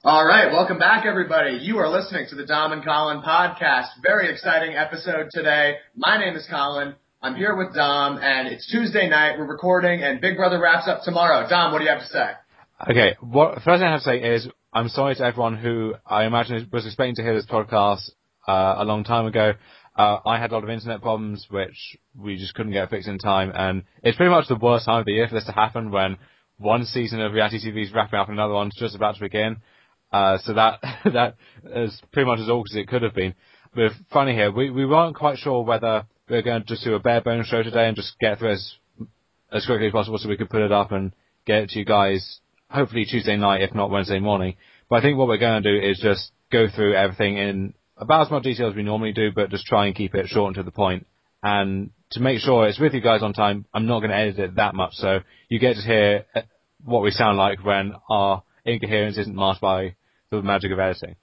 All right, welcome back, everybody. You are listening to the Dom and Colin podcast. Very exciting episode today. My name is Colin. I'm here with Dom, and it's Tuesday night. We're recording, and Big Brother wraps up tomorrow. Dom, what do you have to say? Okay, first thing I have to say is I'm sorry to everyone who I imagine was expecting to hear this podcast a long time ago. I had a lot of internet problems, which we just couldn't get fixed in time, and it's pretty much the worst time of the year for this to happen when one season of reality TV is wrapping up and another one's just about to begin. So that is pretty much as awkward as it could have been. But funny here, we weren't quite sure whether we were going to just do a bare bones show today and just get through as quickly as possible so we could put it up and get it to you guys hopefully Tuesday night, if not Wednesday morning. But I think what we're going to do is just go through everything in about as much detail as we normally do, but just try and keep it short and to the point. And to make sure it's with you guys on time, I'm not going to edit it that much, so you get to hear what we sound like when our incoherence isn't masked by the magic of editing.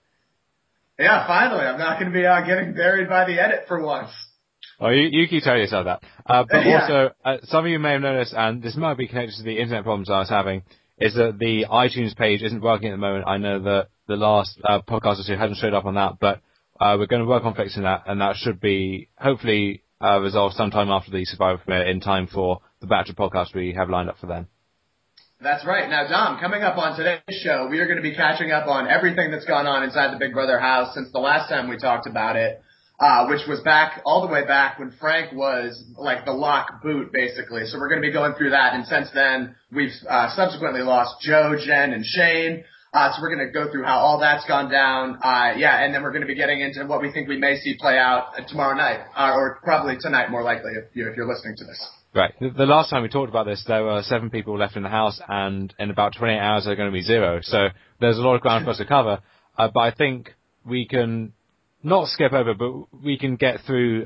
Yeah, finally. I'm not going to be getting buried by the edit for once. Oh, you keep telling yourself that. But Yeah. Also, some of you may have noticed, and this might be connected to the internet problems I was having, is that the iTunes page isn't working at the moment. I know that the last podcast or two hadn't showed up on that, but we're going to work on fixing that, and that should be hopefully resolved sometime after the Survivor premiere in time for the batch of podcasts we have lined up for then. That's right. Now, Dom, coming up on today's show, we are going to be catching up on everything that's gone on inside the Big Brother house since the last time we talked about it, which was all the way back when Frank was like the lock boot, basically. So we're going to be going through that, and since then, we've subsequently lost Joe, Jen, and Shane. So we're going to go through how all that's gone down. And then we're going to be getting into what we think we may see play out tomorrow night, or probably tonight, more likely, if you're listening to this. Right. The last time we talked about this, there were 7 people left in the house, and in about 28 hours, there are going to be 0. So there's a lot of ground for us to cover. But I think we can not skip over, but we can get through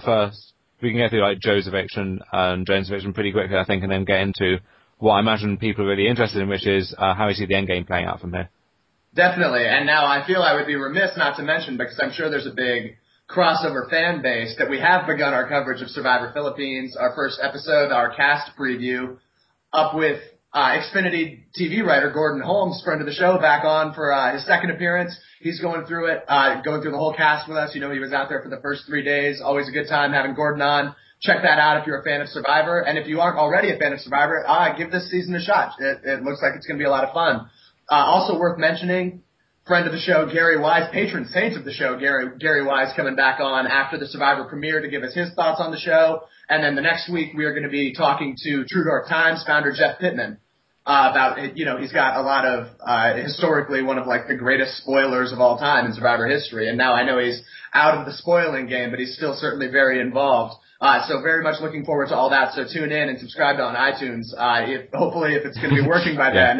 we can get through like Joe's eviction and Jen's eviction pretty quickly, I think, and then get into what I imagine people are really interested in, which is how we see the end game playing out from here. Definitely. And now I feel I would be remiss not to mention, because I'm sure there's a big crossover fan base, that we have begun our coverage of Survivor Philippines, our first episode, our cast preview, up with Xfinity TV writer Gordon Holmes, friend of the show, back on for his second appearance. He's going through the whole cast with us. You know, he was out there for the first 3 days. Always a good time having Gordon on. Check that out if you're a fan of Survivor. And if you aren't already a fan of Survivor, give this season a shot. It looks like it's going to be a lot of fun. Also worth mentioning, friend of the show, Gary Wise, patron saint of the show, Gary Wise, coming back on after the Survivor premiere to give us his thoughts on the show. And then the next week, we are going to be talking to True Dark Times founder Jeff Pittman about, he's got a lot of, historically, one of like the greatest spoilers of all time in Survivor history. And now I know he's out of the spoiling game, but he's still certainly very involved. So very much looking forward to all that. So tune in and subscribe on iTunes, hopefully if it's going to be working by then,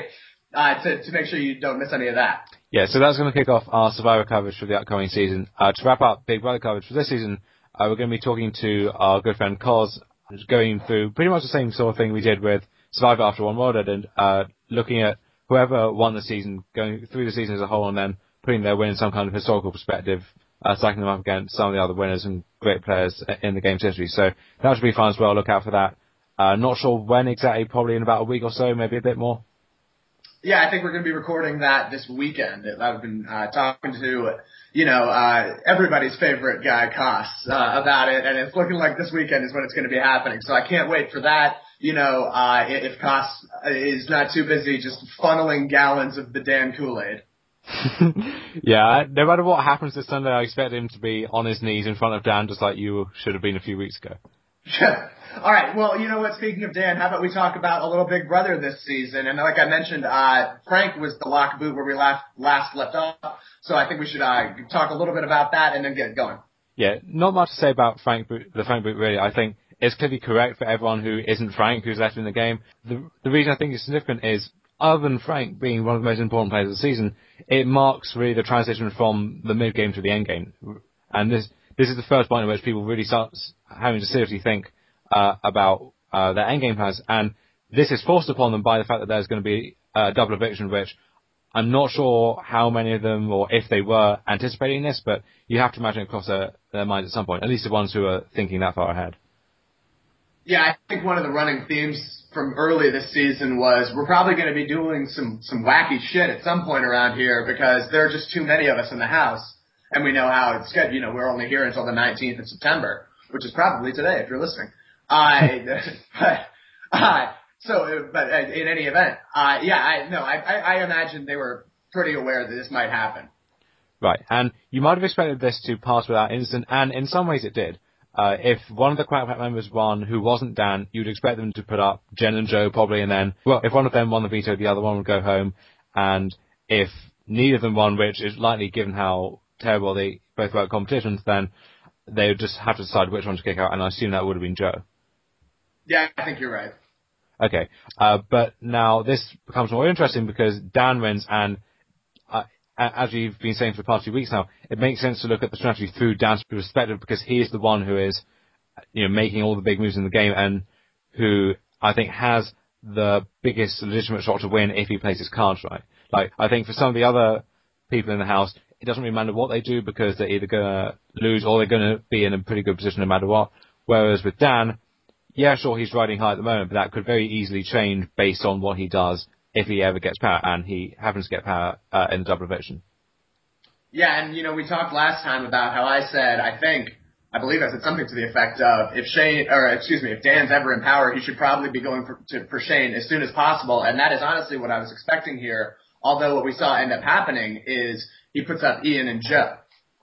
to make sure you don't miss any of that. Yeah, so that's going to kick off our Survivor coverage for the upcoming season. To wrap up Big Brother coverage for this season, we're going to be talking to our good friend Koz, going through pretty much the same sort of thing we did with Survivor After One World, and looking at whoever won the season, going through the season as a whole, and then putting their win in some kind of historical perspective, stacking them up against some of the other winners and great players in the game's history. So that should be fun as well. Look out for that. Not sure when exactly, probably in about a week or so, maybe a bit more. Yeah, I think we're going to be recording that this weekend. I've been talking to, everybody's favorite guy, Koss, about it, and it's looking like this weekend is when it's going to be happening. So I can't wait for that. If Koss is not too busy just funneling gallons of the Dan Kool-Aid. Yeah, no matter what happens this Sunday, I expect him to be on his knees in front of Dan, just like you should have been a few weeks ago. All right. Well, you know what? Speaking of Dan, how about we talk about a little Big Brother this season? And like I mentioned, Frank was the lock boot where we last left off. So I think we should talk a little bit about that and then get going. Yeah, not much to say about the Frank boot, really. I think it's clearly correct for everyone who isn't Frank, who's left in the game. The reason I think it's significant is, other than Frank being one of the most important players of the season, it marks really the transition from the mid-game to the end-game. And this is the first point in which people really start having to seriously think about their end-game plans. And this is forced upon them by the fact that there's going to be a double eviction, which I'm not sure how many of them, or if they were anticipating this, but you have to imagine it crossed their minds at some point, at least the ones who are thinking that far ahead. Yeah, I think one of the running themes from early this season was we're probably going to be doing some wacky shit at some point around here because there are just too many of us in the house, and we know how it's scheduled. You know, we're only here until the 19th of September, which is probably today if you're listening. But in any event, I imagine they were pretty aware that this might happen. Right, and you might have expected this to pass without incident, and in some ways it did. If one of the Quack Pack members won who wasn't Dan, you'd expect them to put up Jen and Joe probably, and then, well, if one of them won the veto, the other one would go home, and if neither of them won, which is likely given how terrible they both were at competitions, then they would just have to decide which one to kick out, and I assume that would have been Joe. Yeah, I think you're right. Okay, but now this becomes more interesting because Dan wins, and as you've been saying for the past few weeks now, it makes sense to look at the strategy through Dan's perspective because he is the one who is, making all the big moves in the game and who I think has the biggest legitimate shot to win if he plays his cards right. Like, I think for some of the other people in the house, it doesn't really matter what they do because they're either going to lose or they're going to be in a pretty good position no matter what. Whereas with Dan, yeah, sure, he's riding high at the moment, but that could very easily change based on what he does if he ever gets power, and he happens to get power in the double eviction. Yeah, and we talked last time about how I said, I believe I said something to the effect of, if Dan's ever in power, he should probably be going for Shane as soon as possible, and that is honestly what I was expecting here, although what we saw end up happening is he puts up Ian and Joe.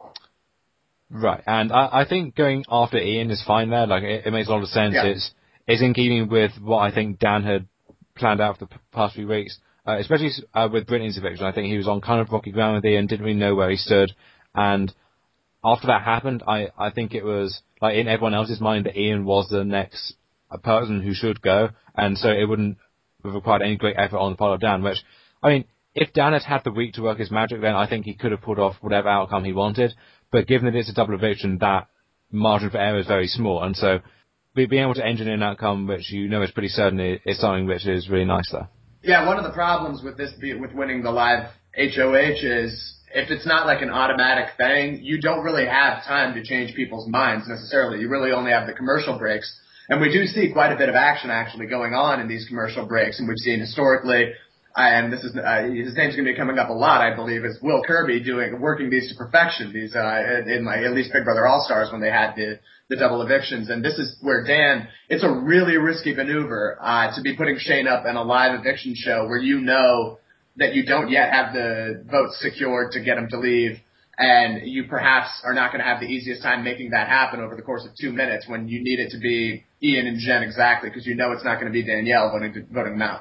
Right, and I think going after Ian is fine there, like, it makes a lot of sense. Yeah. It's in keeping with what I think Dan had planned out for the past few weeks, especially with Brittany's eviction. I think he was on kind of rocky ground with Ian, didn't really know where he stood, and after that happened, I think it was, like, in everyone else's mind that Ian was the next person who should go, and so it wouldn't have required any great effort on the part of Dan, which, I mean, if Dan had had the week to work his magic, then I think he could have pulled off whatever outcome he wanted, but given that it's a double eviction, that margin for error is very small, and so being able to engineer an outcome which is pretty certain is something which is really nice there. Yeah, one of the problems with with winning the live HOH is if it's not like an automatic thing, you don't really have time to change people's minds necessarily. You really only have the commercial breaks. And we do see quite a bit of action actually going on in these commercial breaks, and we've seen historically, and this is his name's going to be coming up a lot, I believe, is Will Kirby working these to perfection. These in at least Big Brother All Stars when they had the double evictions, and this is where Dan, it's a really risky maneuver to be putting Shane up in a live eviction show where you know that you don't yet have the votes secured to get him to leave, and you perhaps are not going to have the easiest time making that happen over the course of 2 minutes when you need it to be Ian and Jen exactly, because you know it's not going to be Danielle voting them out.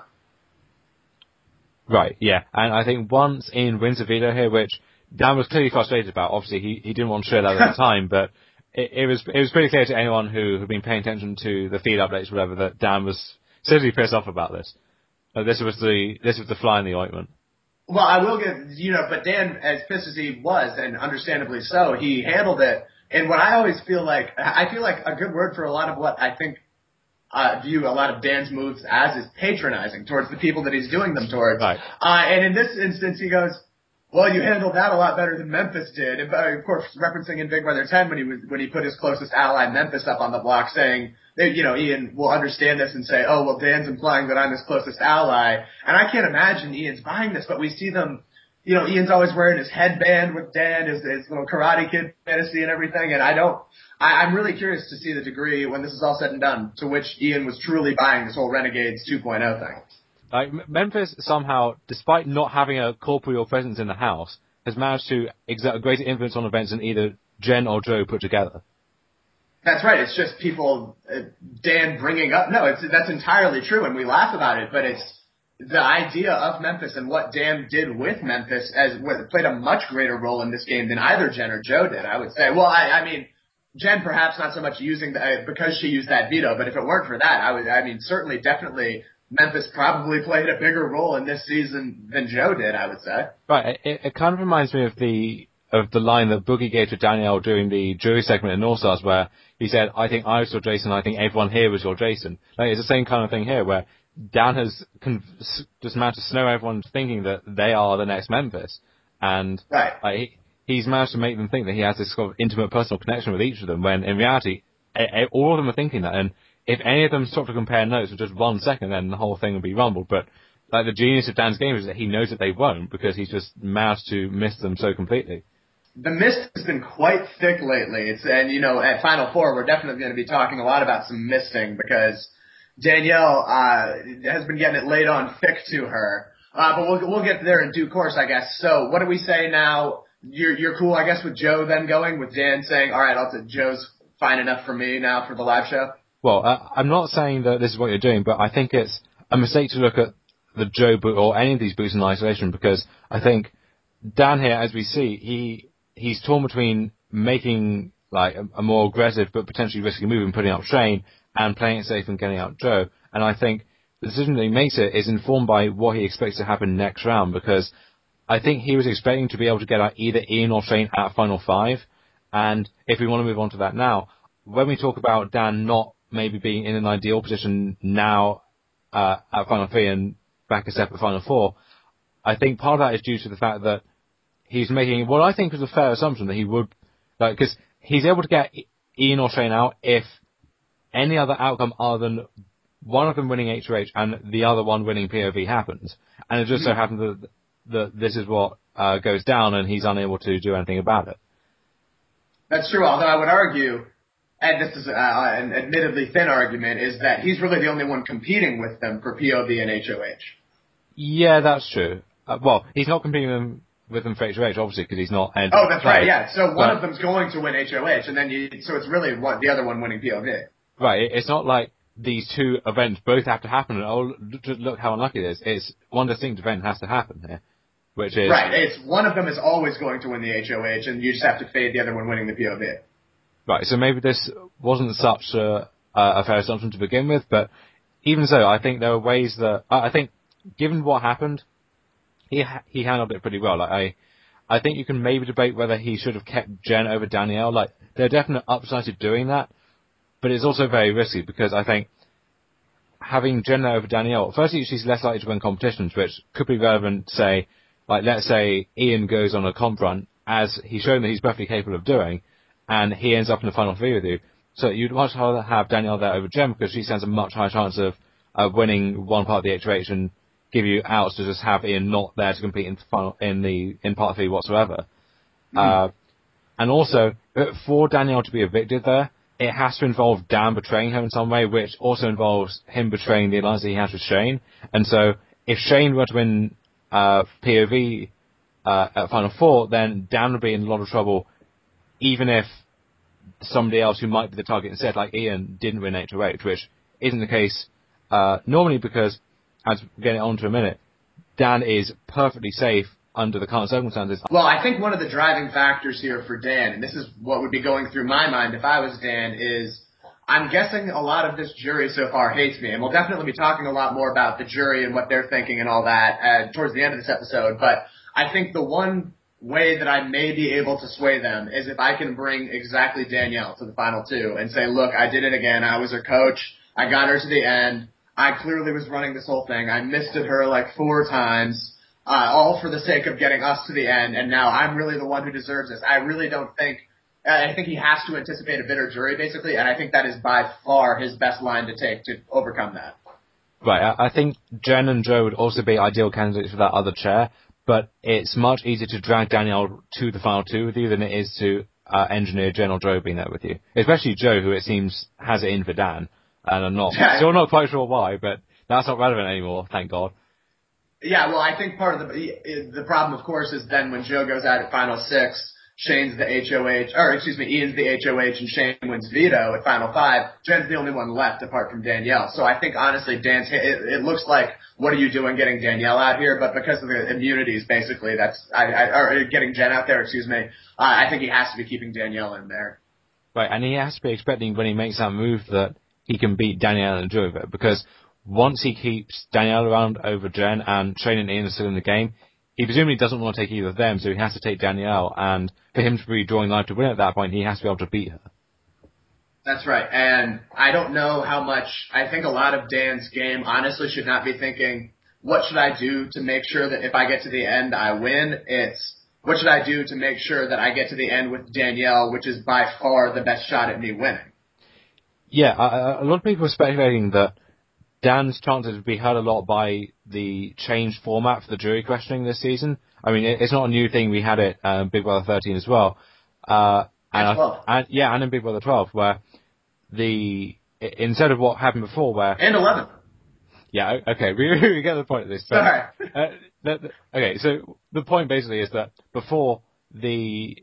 Right, yeah. And I think once Ian wins a veto here, which Dan was clearly frustrated about, obviously he didn't want to share that at the time, but it was pretty clear to anyone who had been paying attention to the feed updates or whatever that Dan was seriously pissed off about this. This was the fly in the ointment. Well, I will give, but Dan, as pissed as he was, and understandably so, he handled it. And what I feel like a good word for a lot of what I think view a lot of Dan's moves as is patronizing towards the people that he's doing them towards. Right. And in this instance, he goes, well, you handled that a lot better than Memphis did. And, of course, referencing in Big Brother 10 when he put his closest ally Memphis up on the block, saying that, Ian will understand this and say, oh, well, Dan's implying that I'm his closest ally. And I can't imagine Ian's buying this, but we see them. Ian's always wearing his headband with Dan, his little Karate Kid fantasy and everything. And I'm really curious to see the degree when this is all said and done to which Ian was truly buying this whole Renegades 2.0 thing. Like, Memphis somehow, despite not having a corporeal presence in the house, has managed to exert a greater influence on events than either Jen or Joe put together. That's right. It's just people, Dan bringing up. No, that's entirely true, and we laugh about it. But it's the idea of Memphis and what Dan did with Memphis played a much greater role in this game than either Jen or Joe did. I would say. Well, I mean, Jen perhaps not so much using because she used that veto, but if it weren't for that, certainly, definitely. Memphis probably played a bigger role in this season than Joe did, I would say. Right. It kind of reminds me of the line that Boogie gave to Danielle during the jury segment in All Stars, where he said, "I think I was your Jason. I think everyone here was your Jason." Like, it's the same kind of thing here, where Dan has just managed to snow everyone thinking that they are the next Memphis, and right. He's managed to make them think that he has this sort of intimate personal connection with each of them, when in reality, all of them are thinking that, and if any of them stop to compare notes for just 1 second, then the whole thing would be rumbled. But like the genius of Dan's game is that he knows that they won't because he's just managed to miss them so completely. The mist has been quite thick lately. And at Final Four, we're definitely going to be talking a lot about some misting because Danielle has been getting it laid on thick to her. But we'll get there in due course, I guess. So what do we say now? You're cool, I guess, with Joe then going, with Dan saying, all right, Joe's fine enough for me now for the live show? Well, I'm not saying that this is what you're doing, but I think it's a mistake to look at the Joe boot or any of these boots in isolation because I think Dan here, as we see, he's torn between making like a more aggressive but potentially risky move and putting up Shane and playing it safe and getting out Joe. And I think the decision that he makes it is informed by what he expects to happen next round because I think he was expecting to be able to get out either Ian or Shane at Final 5. And if we want to move on to that now, when we talk about Dan not maybe being in an ideal position now at Final 3 and back a step at Final 4, I think part of that is due to the fact that he's making what I think is a fair assumption that he would, because he's able to get Ian or Shane out if any other outcome other than one of them winning HOH and the other one winning POV happens. And it just so happens that this is what goes down and he's unable to do anything about it. That's true, although I would argue, and this is an admittedly thin argument, is that he's really the only one competing with them for POV and HOH. Yeah, that's true. Well, he's not competing with them for HOH, obviously, because he's not. Oh, that's right, yeah. So one of them's going to win HOH, and then so it's really the other one winning POV. Right, it's not like these two events both have to happen, and look how unlucky it is. It's one distinct event has to happen here, which is... Right, it's one of them is always going to win the HOH, and you just have to fade the other one winning the POV. Right, so maybe this wasn't such a fair assumption to begin with, but even so, I think there are ways that... I think, given what happened, he handled it pretty well. Like, I think you can maybe debate whether he should have kept Jen over Danielle. Like, there are definite upsides of doing that, but it's also very risky because I think having Jen over Danielle, firstly, she's less likely to win competitions, which could be relevant, say, like, let's say Ian goes on a comp run, as he's shown that he's perfectly capable of doing, and he ends up in the final three with you. So you'd much rather have Danielle there over Jen because she stands a much higher chance of winning one part of the HOH and give you outs to just have Ian not there to compete in part three whatsoever. And also, for Danielle to be evicted there, it has to involve Dan betraying her in some way, which also involves him betraying the alliance that he has with Shane. And so, if Shane were to win POV at Final Four, then Dan would be in a lot of trouble, even if somebody else who might be the target instead, like Ian, didn't win HOH, which isn't the case normally because, as we're getting on to a minute, Dan is perfectly safe under the current circumstances. Well, I think one of the driving factors here for Dan, and this is what would be going through my mind if I was Dan, is I'm guessing a lot of this jury so far hates me, and we'll definitely be talking a lot more about the jury and what they're thinking and all that towards the end of this episode, but I think the one way that I may be able to sway them is if I can bring exactly Danielle to the final two and say, look, I did it again. I was her coach. I got her to the end. I clearly was running this whole thing. I misted her like 4 times. All for the sake of getting us to the end, and now I'm really the one who deserves this. I really don't think, I think he has to anticipate a bitter jury, basically, and I think that is by far his best line to take to overcome that. Right, I think Jen and Joe would also be ideal candidates for that other chair, but it's much easier to drag Danielle to the final two with you than it is to engineer Jen or Joe being there with you. Especially Joe, who it seems has it in for Dan, and I'm still not quite sure why, but that's not relevant anymore, thank God. Yeah, well, I think part of the problem, of course, is then when Joe goes out at Final 6, Ian's the HOH and Shane wins veto at Final 5, Jen's the only one left apart from Danielle. So I think, honestly, it looks like, what are you doing getting Danielle out here? But because of the immunities, basically, or getting Jen out there, I think he has to be keeping Danielle in there. Right, and he has to be expecting when he makes that move that he can beat Danielle and Joe, because once he keeps Danielle around over Jen and Shane and Ian are still in the game, he presumably doesn't want to take either of them, so he has to take Danielle, and for him to be drawing live to win at that point, he has to be able to beat her. That's right, and I don't know how much, I think a lot of Dan's game honestly should not be thinking, what should I do to make sure that if I get to the end, I win? It's, what should I do to make sure that I get to the end with Danielle, which is by far the best shot at me winning? Yeah, a lot of people are speculating that Dan's chances would be hurt a lot by the changed format for the jury questioning this season. I mean, it's not a new thing. We had it Big Brother 13 as well. And 12. And in Big Brother 12, where instead of what happened before, where... And 11. Yeah, okay, we get the point of this. But, Sorry. Okay, so the point basically is that before the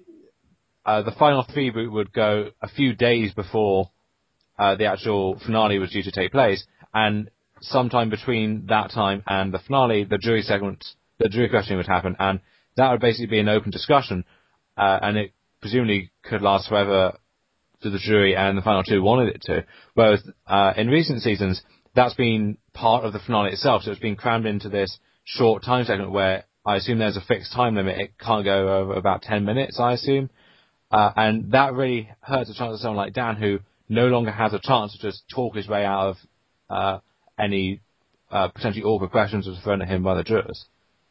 final 3 boot would go a few days before the actual finale was due to take place, and sometime between that time and the finale, the jury questioning would happen, and that would basically be an open discussion, and it presumably could last forever to the jury and the final 2 wanted it to. Whereas in recent seasons, that's been part of the finale itself, so it's been crammed into this short time segment where I assume there's a fixed time limit. It can't go over about 10 minutes, I assume. And that really hurts the chance of someone like Dan, who no longer has a chance to just talk his way out of any potentially awkward questions that were thrown at him by the jurors.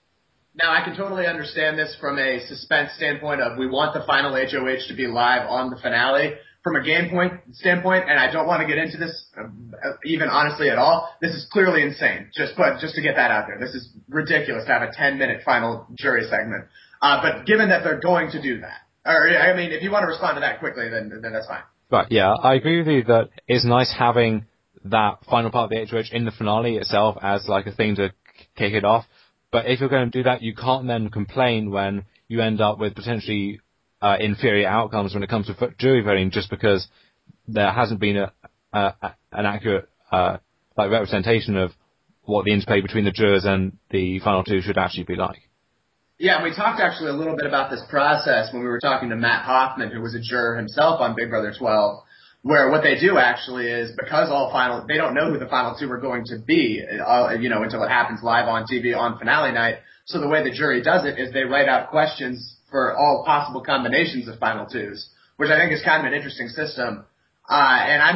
Now, I can totally understand this from a suspense standpoint of we want the final HOH to be live on the finale. From a game standpoint, and I don't want to get into this even honestly at all, this is clearly insane. Just to get that out there. This is ridiculous to have a 10-minute final jury segment. But given that they're going to do that, or I mean, if you want to respond to that quickly, then that's fine. Right, yeah, I agree with you that it's nice having that final part of the HOH in the finale itself as like a thing to kick it off. But if you're going to do that, you can't then complain when you end up with potentially inferior outcomes when it comes to jury voting, just because there hasn't been an accurate representation of what the interplay between the jurors and the final 2 should actually be like. Yeah, we talked actually a little bit about this process when we were talking to Matt Hoffman, who was a juror himself on Big Brother 12, where what they do actually is, because they don't know who the final 2 are going to be, until it happens live on TV on finale night. So the way the jury does it is they write out questions for all possible combinations of final 2s, which I think is kind of an interesting system. And I'm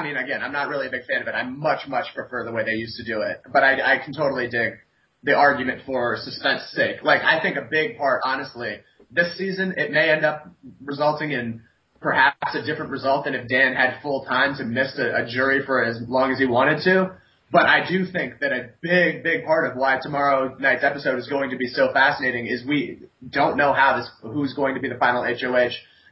not really a big fan of it. I much prefer the way they used to do it, but I can totally dig the argument for suspense sake. Like, I think a big part, honestly, this season, it may end up resulting in perhaps a different result than if Dan had full time to miss a jury for as long as he wanted to. But I do think that a big part of why tomorrow night's episode is going to be so fascinating is we don't know who's going to be the final HOH,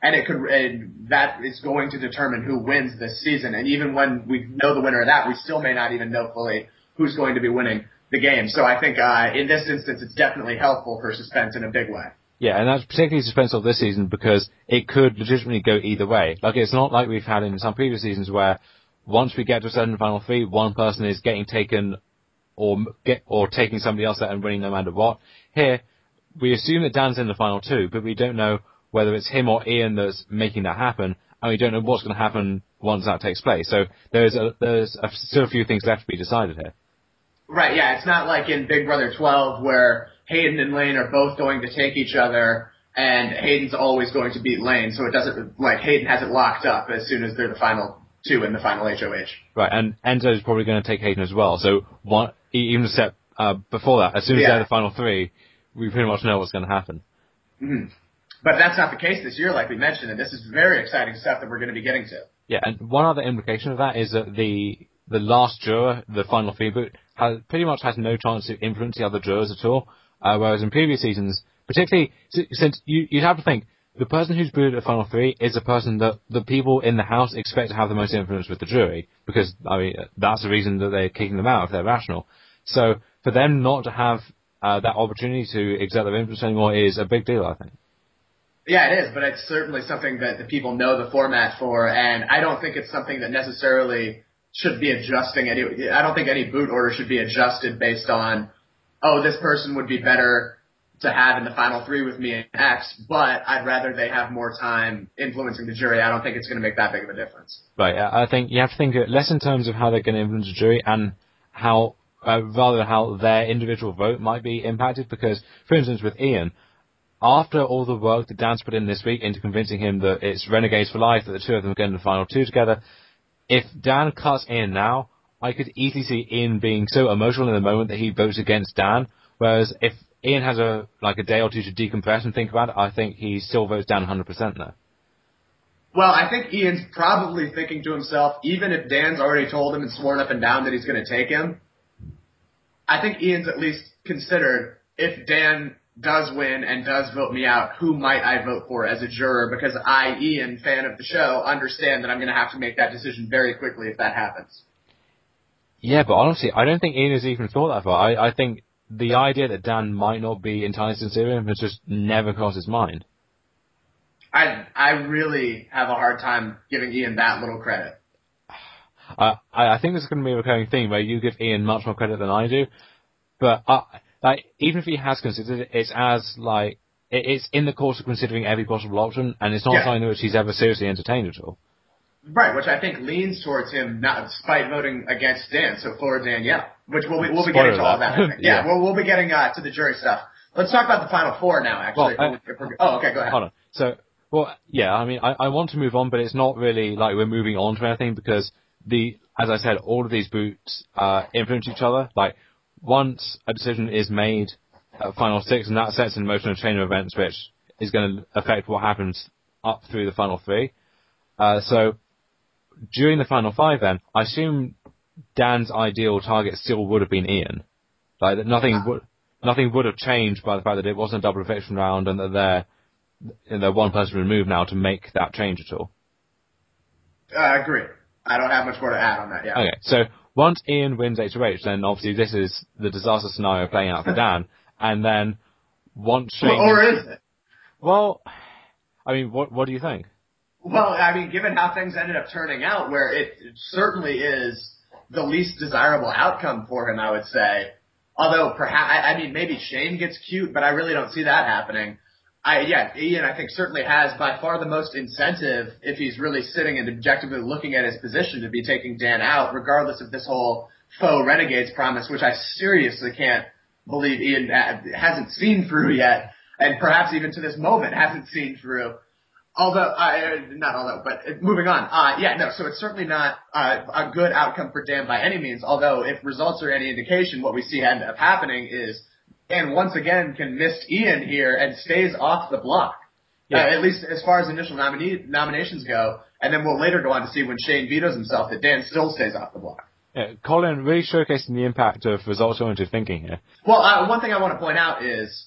and that is going to determine who wins this season. And even when we know the winner of that, we still may not even know fully who's going to be winning the game. So I think in this instance, it's definitely helpful for suspense in a big way. Yeah, and that's particularly suspenseful this season because it could legitimately go either way. Like, it's not like we've had in some previous seasons where once we get to a certain final 3, one person is getting taken or taking somebody else out and winning no matter what. Here, we assume that Dan's in the final 2, but we don't know whether it's him or Ian that's making that happen, and we don't know what's going to happen once that takes place. So there's still a few things left to be decided here. Right, yeah, it's not like in Big Brother 12 where Hayden and Lane are both going to take each other, and Hayden's always going to beat Lane, so it doesn't, like, Hayden has it locked up as soon as they're the final 2 in the final HOH. Right, and Enzo's probably going to take Hayden as well, so even a step before that, as soon as they're the final 3, we pretty much know what's going to happen. Mm-hmm. But that's not the case this year, like we mentioned, and this is very exciting stuff that we're going to be getting to. Yeah, and one other implication of that is that the last juror, the final 3 boot, pretty much has no chance to influence the other jurors at all. Whereas in previous seasons, particularly since you'd have to think, the person who's booted at final 3 is the person that the people in the house expect to have the most influence with the jury, because, I mean, that's the reason that they're kicking them out if they're rational. So for them not to have that opportunity to exert their influence anymore is a big deal, I think. Yeah, it is, but it's certainly something that the people know the format for, and I don't think it's something that necessarily should be adjusting. I don't think any boot order should be adjusted based on, this person would be better to have in the final 3 with me and X, but I'd rather they have more time influencing the jury. I don't think it's going to make that big of a difference. Right, I think you have to think less in terms of how they're going to influence the jury and rather how their individual vote might be impacted, because, for instance, with Ian, after all the work that Dan's put in this week into convincing him that it's Renegades for life, that the 2 of them are getting the final 2 together, if Dan cuts Ian now, I could easily see Ian being so emotional in the moment that he votes against Dan, whereas if Ian has a day or two to decompress and think about it, I think he still votes Dan 100% there. Well, I think Ian's probably thinking to himself, even if Dan's already told him and sworn up and down that he's going to take him, I think Ian's at least considered, if Dan does win and does vote me out, who might I vote for as a juror? Because I, Ian, fan of the show, understand that I'm going to have to make that decision very quickly if that happens. Yeah, but honestly, I don't think Ian has even thought that far. I think the idea that Dan might not be entirely sincere with him has just never crossed his mind. I really have a hard time giving Ian that little credit. I think this is going to be a recurring theme where you give Ian much more credit than I do. But even if he has considered it, it's in the course of considering every possible option, and it's not something which he's ever seriously entertained at all. Right, which I think leans towards him, not despite voting against Dan, so for Danielle, which we'll be getting to all that. I think. Yeah, we'll be getting to the jury stuff. Let's talk about the final four now, actually. Okay, go ahead. Hold on. So, I mean, I want to move on, but it's not really like we're moving on to anything because as I said, all of these boots influence each other. Like, once a decision is made at Final Six, and that sets in motion a chain of events which is going to affect what happens up through the Final Three. So, during the Final Five then, I assume Dan's ideal target still would have been Ian. Like, nothing would have changed by the fact that it wasn't a double eviction round and that they're one person removed now to make that change at all. I agree. I don't have much more to add on that, yeah. Okay, so once Ian wins HOH, then obviously this is the disaster scenario playing out for Dan, and then once Shane... Or is it? Well, I mean, what do you think? Well, I mean, given how things ended up turning out, where it certainly is the least desirable outcome for him, I would say. Although, perhaps, maybe Shane gets cute, but I really don't see that happening. Ian, I think, certainly has by far the most incentive, if he's really sitting and objectively looking at his position, to be taking Dan out, regardless of this whole faux Renegades promise, which I seriously can't believe Ian hasn't seen through yet, and perhaps even to this moment hasn't seen through. Moving on. So it's certainly not a good outcome for Dan by any means, although if results are any indication, what we see end up happening is Dan once again can miss Ian here and stays off the block. Yeah. At least as far as initial nominations go, and then we'll later go on to see when Shane vetoes himself that Dan still stays off the block. Yeah, Colin really showcasing the impact of results-oriented thinking here. Well, one thing I want to point out is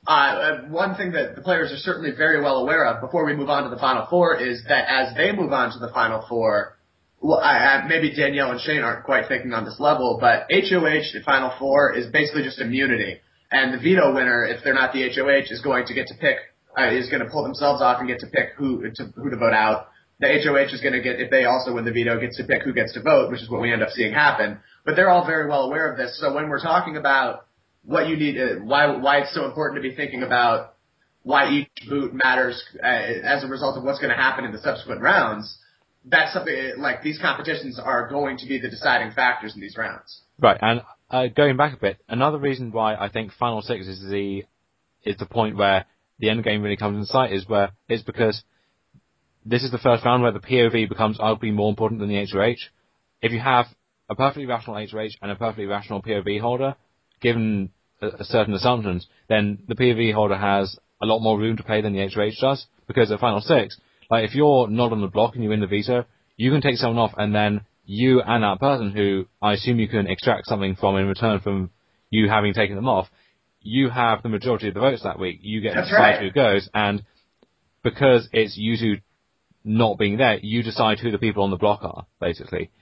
one thing that the players are certainly very well aware of before we move on to the Final Four is that as they move on to the Final Four, maybe Danielle and Shane aren't quite thinking on this level, but HOH, the Final Four, is basically just immunity. And the veto winner, if they're not the HOH, is going to get to pick, is going to pull themselves off and get to pick who to vote out. The HOH is going to get, if they also win the veto, gets to pick who gets to vote, which is what we end up seeing happen. But they're all very well aware of this. So when we're talking about what you need, why it's so important to be thinking about why each boot matters as a result of what's going to happen in the subsequent rounds, that's something like these competitions are going to be the deciding factors in these rounds. Right, and going back a bit, another reason why I think Final Six is the point where the end game really comes in sight is because this is the first round where the POV becomes arguably more important than the HOH. If you have a perfectly rational HOH and a perfectly rational POV holder, given certain assumptions, then the POV holder has a lot more room to play than the HOH does, because at Final Six, like if you're not on the block and you win the veto, you can take someone off and then you and that person who I assume you can extract something from in return from you having taken them off, you have the majority of the votes that week. You get to decide who goes, and because it's you two not being there, you decide who the people on the block are, basically.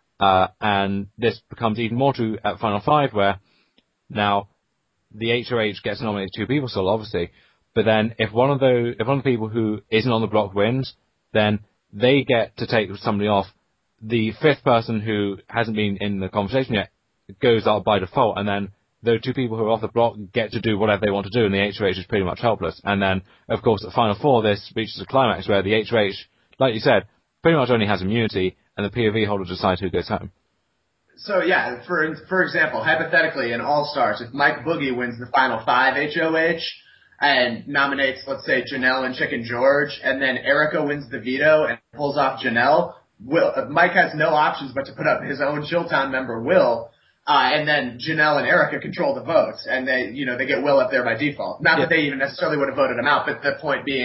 And this becomes even more true at Final Five, where now the HOH gets nominated two people still, obviously, but then if one of the people who isn't on the block wins, then they get to take somebody off. The fifth person who hasn't been in the conversation yet goes out by default, and then the two people who are off the block get to do whatever they want to do, and the HOH is pretty much helpless. And then, of course, at Final Four, this reaches a climax where the HOH, like you said, pretty much only has immunity, and the POV holder decides who goes home. So, yeah, for example, hypothetically, in All-Stars, if Mike Boogie wins the Final Five HOH and nominates, let's say, Janelle and Chicken George, and then Erica wins the veto and pulls off Janelle, Mike has no options but to put up his own Chilltown member, Will, and then Janelle and Erica control the votes, and they get Will up there by default. Not that they even necessarily would have voted him out, but the point being,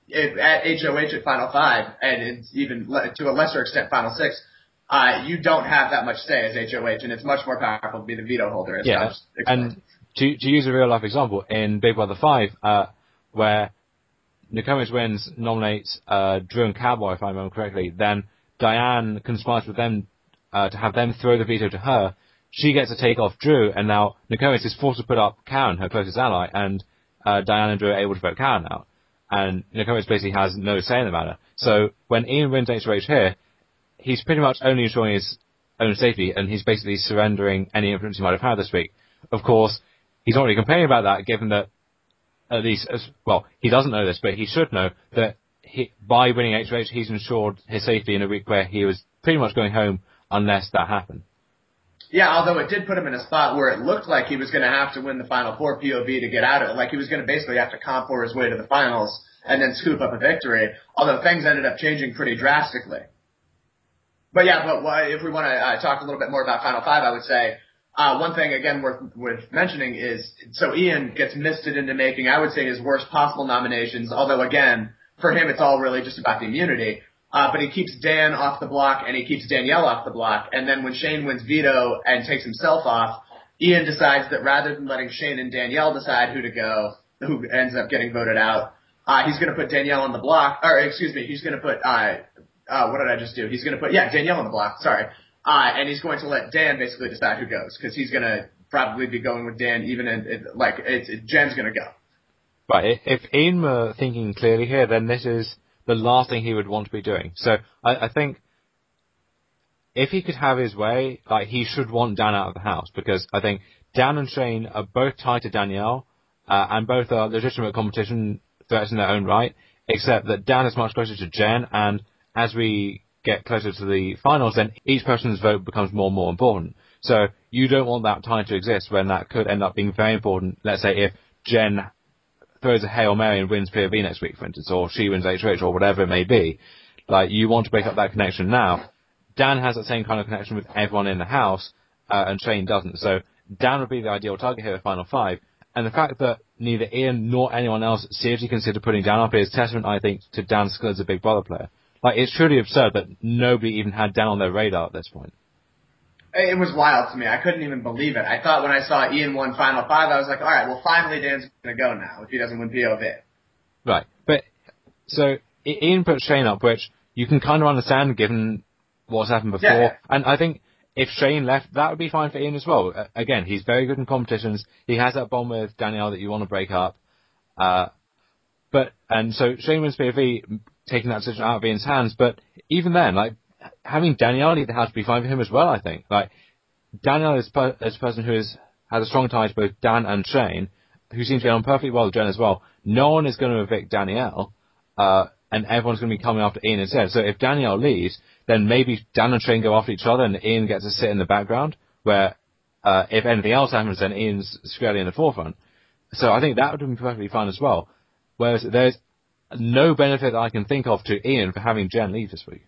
at HOH at Final 5, and it's even to a lesser extent Final 6, you don't have that much say as HOH, and it's much more powerful to be the veto holder. As yeah, and to use a real life example, in Big Brother 5, where Nokomis wins, nominates Drew and Cowboy, if I remember correctly, then Diane conspires with them to have them throw the veto to her. She gets to take off Drew, and now Nokomis is forced to put up Karen, her closest ally, and Diane and Drew are able to vote Karen out. And Nokomis basically has no say in the matter. So when Ian wins HOH here, he's pretty much only ensuring his own safety, and he's basically surrendering any influence he might have had this week. Of course, he's not really complaining about that, given that at least, he doesn't know this, but he should know that by winning HOH, he's ensured his safety in a week where he was pretty much going home unless that happened. Yeah, although it did put him in a spot where it looked like he was going to have to win the Final Four POV to get out of it. Like he was going to basically have to comp for his way to the finals and then scoop up a victory, although things ended up changing pretty drastically. But if we want to talk a little bit more about Final 5, I would say one thing, again, worth mentioning is, so Ian gets misted into making, I would say, his worst possible nominations, although, again, for him it's all really just about the immunity. But he keeps Dan off the block and he keeps Danielle off the block. And then when Shane wins veto and takes himself off, Ian decides that rather than letting Shane and Danielle decide who to go, who ends up getting voted out, he's going to put Danielle on the block, he's going to put, what did I just do? He's going to put, Danielle on the block, sorry. And he's going to let Dan basically decide who goes, because he's going to probably be going with Dan even Jen's going to go. Right, if Ian were thinking clearly here, then this is the last thing he would want to be doing. So I think if he could have his way, he should want Dan out of the house, because I think Dan and Shane are both tied to Danielle, and both are legitimate competition threats in their own right, except that Dan is much closer to Jen, and as we get closer to the finals, then each person's vote becomes more and more important. So you don't want that tie to exist when that could end up being very important. Let's say if Jen throws a Hail Mary and wins POV next week, for instance, or she wins HOH, or whatever it may be. You want to break up that connection now. Dan has that same kind of connection with everyone in the house, and Shane doesn't. So Dan would be the ideal target here at Final 5. And the fact that neither Ian nor anyone else seriously considered putting Dan up is testament, I think, to Dan's skill as a Big Brother player. It's truly absurd that nobody even had Dan on their radar at this point. It was wild to me. I couldn't even believe it. I thought when I saw Ian won Final 5, I was like, all right, well, finally Dan's going to go now if he doesn't win POV. Right. But, so, Ian put Shane up, which you can kind of understand given what's happened before. Yeah. And I think if Shane left, that would be fine for Ian as well. Again, he's very good in competitions. He has that bond with Danielle that you want to break up. And so Shane wins POV, taking that decision out of Ian's hands. But even then, having Danielle lead the house would be fine for him as well, I think. Danielle is a person who has a strong tie to both Dan and Shane, who seems to get on perfectly well with Jen as well. No one is going to evict Danielle, and everyone's going to be coming after Ian instead. So if Danielle leaves, then maybe Dan and Shane go after each other and Ian gets to sit in the background, where if anything else happens, then Ian's squarely in the forefront. So I think that would be perfectly fine as well. Whereas there's no benefit that I can think of to Ian for having Jen leave this week.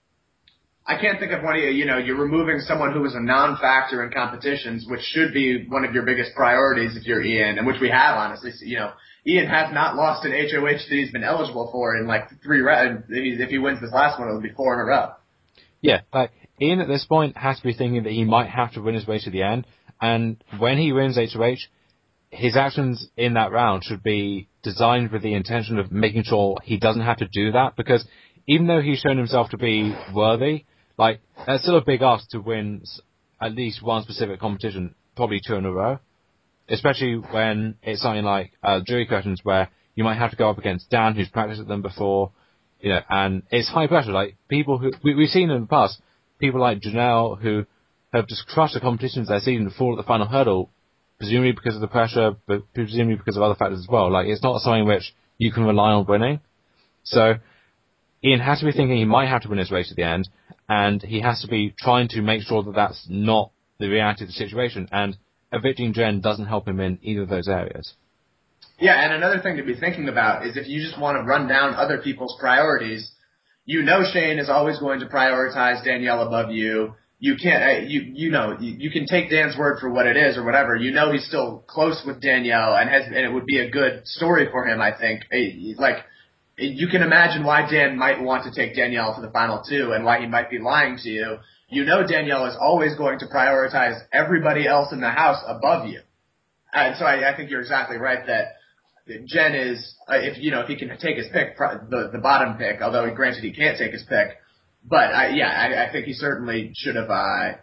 I can't think of one. You're removing someone who is a non-factor in competitions, which should be one of your biggest priorities if you're Ian, and which we have, honestly. Ian has not lost an HOH that he's been eligible for in 3 rounds. If he wins this last one, it'll be 4 in a row. Yeah, Ian at this point has to be thinking that he might have to win his way to the end, and when he wins HOH, his actions in that round should be designed with the intention of making sure he doesn't have to do that, because even though he's shown himself to be worthy, that's still a big ask to win at least one specific competition, probably 2 in a row. Especially when it's something like jury questions where you might have to go up against Dan, who's practiced at them before, and it's high pressure. People who we've seen in the past, people like Janelle who have just crushed the competitions their season fall at the final hurdle, presumably because of the pressure, but presumably because of other factors as well. It's not something which you can rely on winning. So Ian has to be thinking he might have to win his race to the end, and he has to be trying to make sure that that's not the reality of the situation, and evicting Jen doesn't help him in either of those areas. Yeah, and another thing to be thinking about is if you just want to run down other people's priorities, Shane is always going to prioritize Danielle above you. You can't, you can take Dan's word for what it is or whatever. He's still close with Danielle and it would be a good story for him, I think. you can imagine why Dan might want to take Danielle to the final two and why he might be lying to you. You know Danielle is always going to prioritize everybody else in the house above you. And so I think you're exactly right that Jen is, if he can take his pick, the bottom pick, although granted he can't take his pick. But I think he certainly should have, I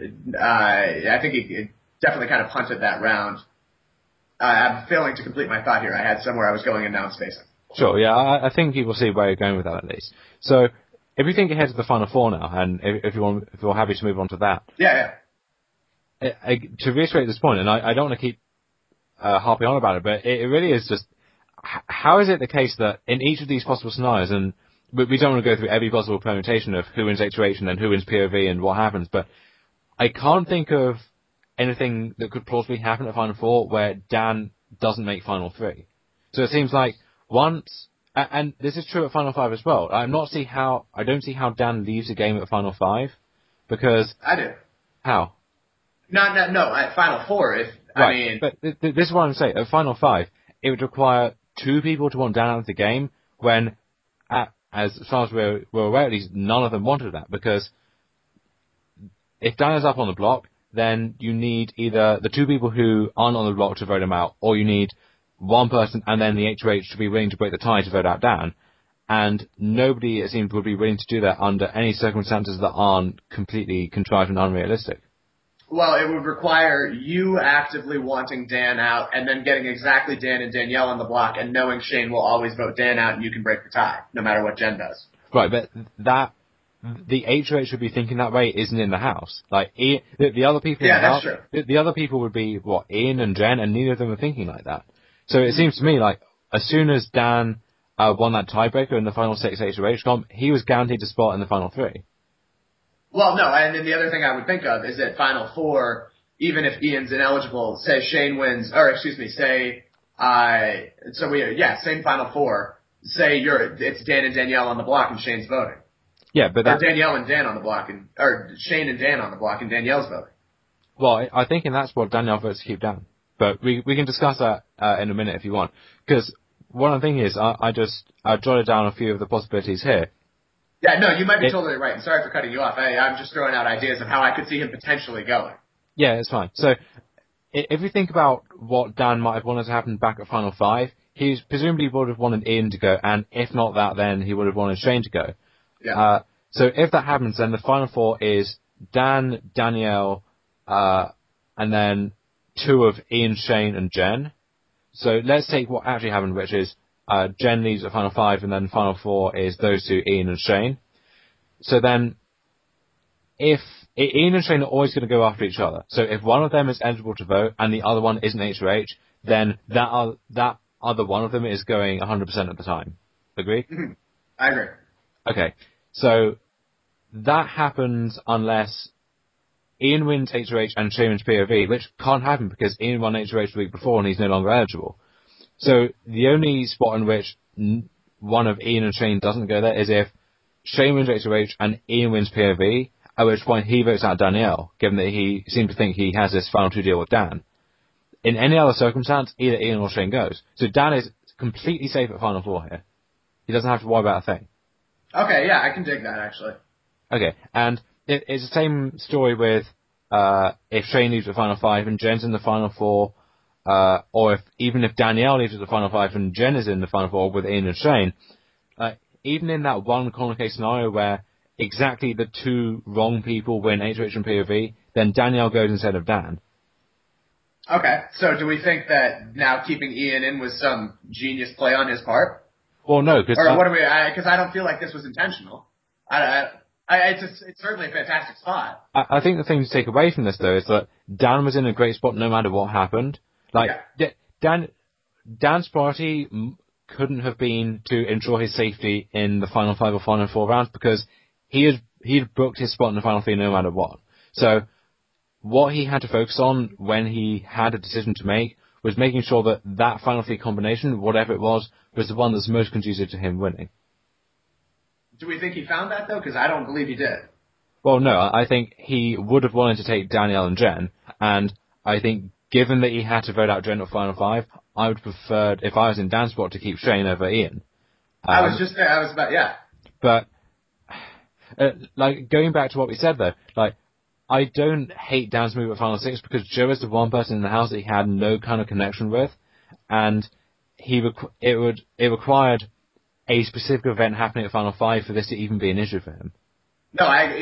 think he definitely kind of punted that round. I'm failing to complete my thought here. I had somewhere I was going and now I'm spacing. Sure, yeah, I think people see where you're going with that at least. So, if you think ahead to the final four now, and if you're happy to move on to that. Yeah. To reiterate this point, and I don't want to keep harping on about it, but it really is just, how is it the case that in each of these possible scenarios, and we don't want to go through every possible permutation of who wins HOH and then who wins POV and what happens, but I can't think of anything that could plausibly happen at Final Four where Dan doesn't make Final Three. So it seems like once, and this is true at Final Five as well, I don't see how Dan leaves a game at Final Five, because... I do. How? No, at Final Four, But this is what I'm saying, at Final Five, it would require two people to want Dan out of the game, when, as far as we're aware at least, none of them wanted that, because if Dan is up on the block, then you need either the two people who aren't on the block to vote him out, or you need one person and then the HOH to be willing to break the tie to vote out Dan. And nobody, it seems, would be willing to do that under any circumstances that aren't completely contrived and unrealistic. Well, it would require you actively wanting Dan out and then getting exactly Dan and Danielle on the block and knowing Shane will always vote Dan out and you can break the tie, no matter what Jen does. Right, but the HOH should be thinking that way isn't in the house. Like, the other people in the house... Yeah, that's true. The other people would be, Ian and Jen, and neither of them are thinking like that. So it seems to me like, as soon as Dan won that tiebreaker in the final 6 HOH comp, he was guaranteed a spot in the final 3. Well, no, and then the other thing I would think of is that Final Four, even if Ian's ineligible, say Shane wins, same Final Four, say it's Dan and Danielle on the block and Shane's voting. Yeah, but or Danielle and Dan on the block, or Shane and Dan on the block and Danielle's voting. Well, I think in that spot, Danielle votes to keep Dan. But we can discuss that in a minute if you want. Because one of the things is, I jotted down a few of the possibilities here. Yeah, no, you might be totally right. I'm sorry for cutting you off. I'm just throwing out ideas of how I could see him potentially going. Yeah, it's fine. So, if we think about what Dan might have wanted to happen back at Final 5, he presumably would have wanted Ian to go, and if not that, then he would have wanted Shane to go. Yeah. So if that happens, then the Final 4 is Dan, Danielle, and then 2 of Ian, Shane, and Jen. So let's take what actually happened, which is Jen leaves at Final 5, and then Final 4 is those 2, Ian and Shane. So then, if Ian and Shane are always going to go after each other, so if one of them is eligible to vote and the other one isn't HOH, then that other one of them is going 100% of the time. Agree? Mm-hmm. I agree. Okay, so that happens unless Ian wins HOH and Shane wins POV, which can't happen because Ian won HOH the week before and he's no longer eligible. So the only spot in which one of Ian and Shane doesn't go there is if Shane wins HOH and Ian wins POV, at which point he votes out Danielle, given that he seems to think he has this final 2 deal with Dan. In any other circumstance, either Ian or Shane goes. So Dan is completely safe at Final 4 here. He doesn't have to worry about a thing. Okay, yeah, I can dig that, actually. Okay, and it's the same story with if Shane leaves at Final 5 and Jen's in the Final 4, or even if Danielle leaves at the Final 5 and Jen is in the Final 4 with Ian and Shane, even in that one corner case scenario where exactly the 2 wrong people win HOH and POV, then Danielle goes instead of Dan. Okay, so do we think that now keeping Ian in was some genius play on his part? Well, no, because... Or what do we... Because I don't feel like this was intentional. It's certainly a fantastic spot. I think the thing to take away from this, though, is that Dan was in a great spot no matter what happened. Dan's priority couldn't have been to ensure his safety in the Final 5 or Final 4 rounds because he'd booked his spot in the Final 3 no matter what. So what he had to focus on when he had a decision to make was making sure that Final 3 combination, whatever it was the one that's most conducive to him winning. Do we think he found that, though? Because I don't believe he did. Well, no, I think he would have wanted to take Danielle and Jen, and I think given that he had to vote out Jen at Final 5, I would prefer, if I was in Dan's spot, to keep Shane over Ian. I was just there. I was about, yeah. But, like, going back to what we said though, like, I don't hate Dan's move at Final Six because Joe is the one person in the house that he had no kind of connection with, and it required a specific event happening at Final Five for this to even be an issue for him. No,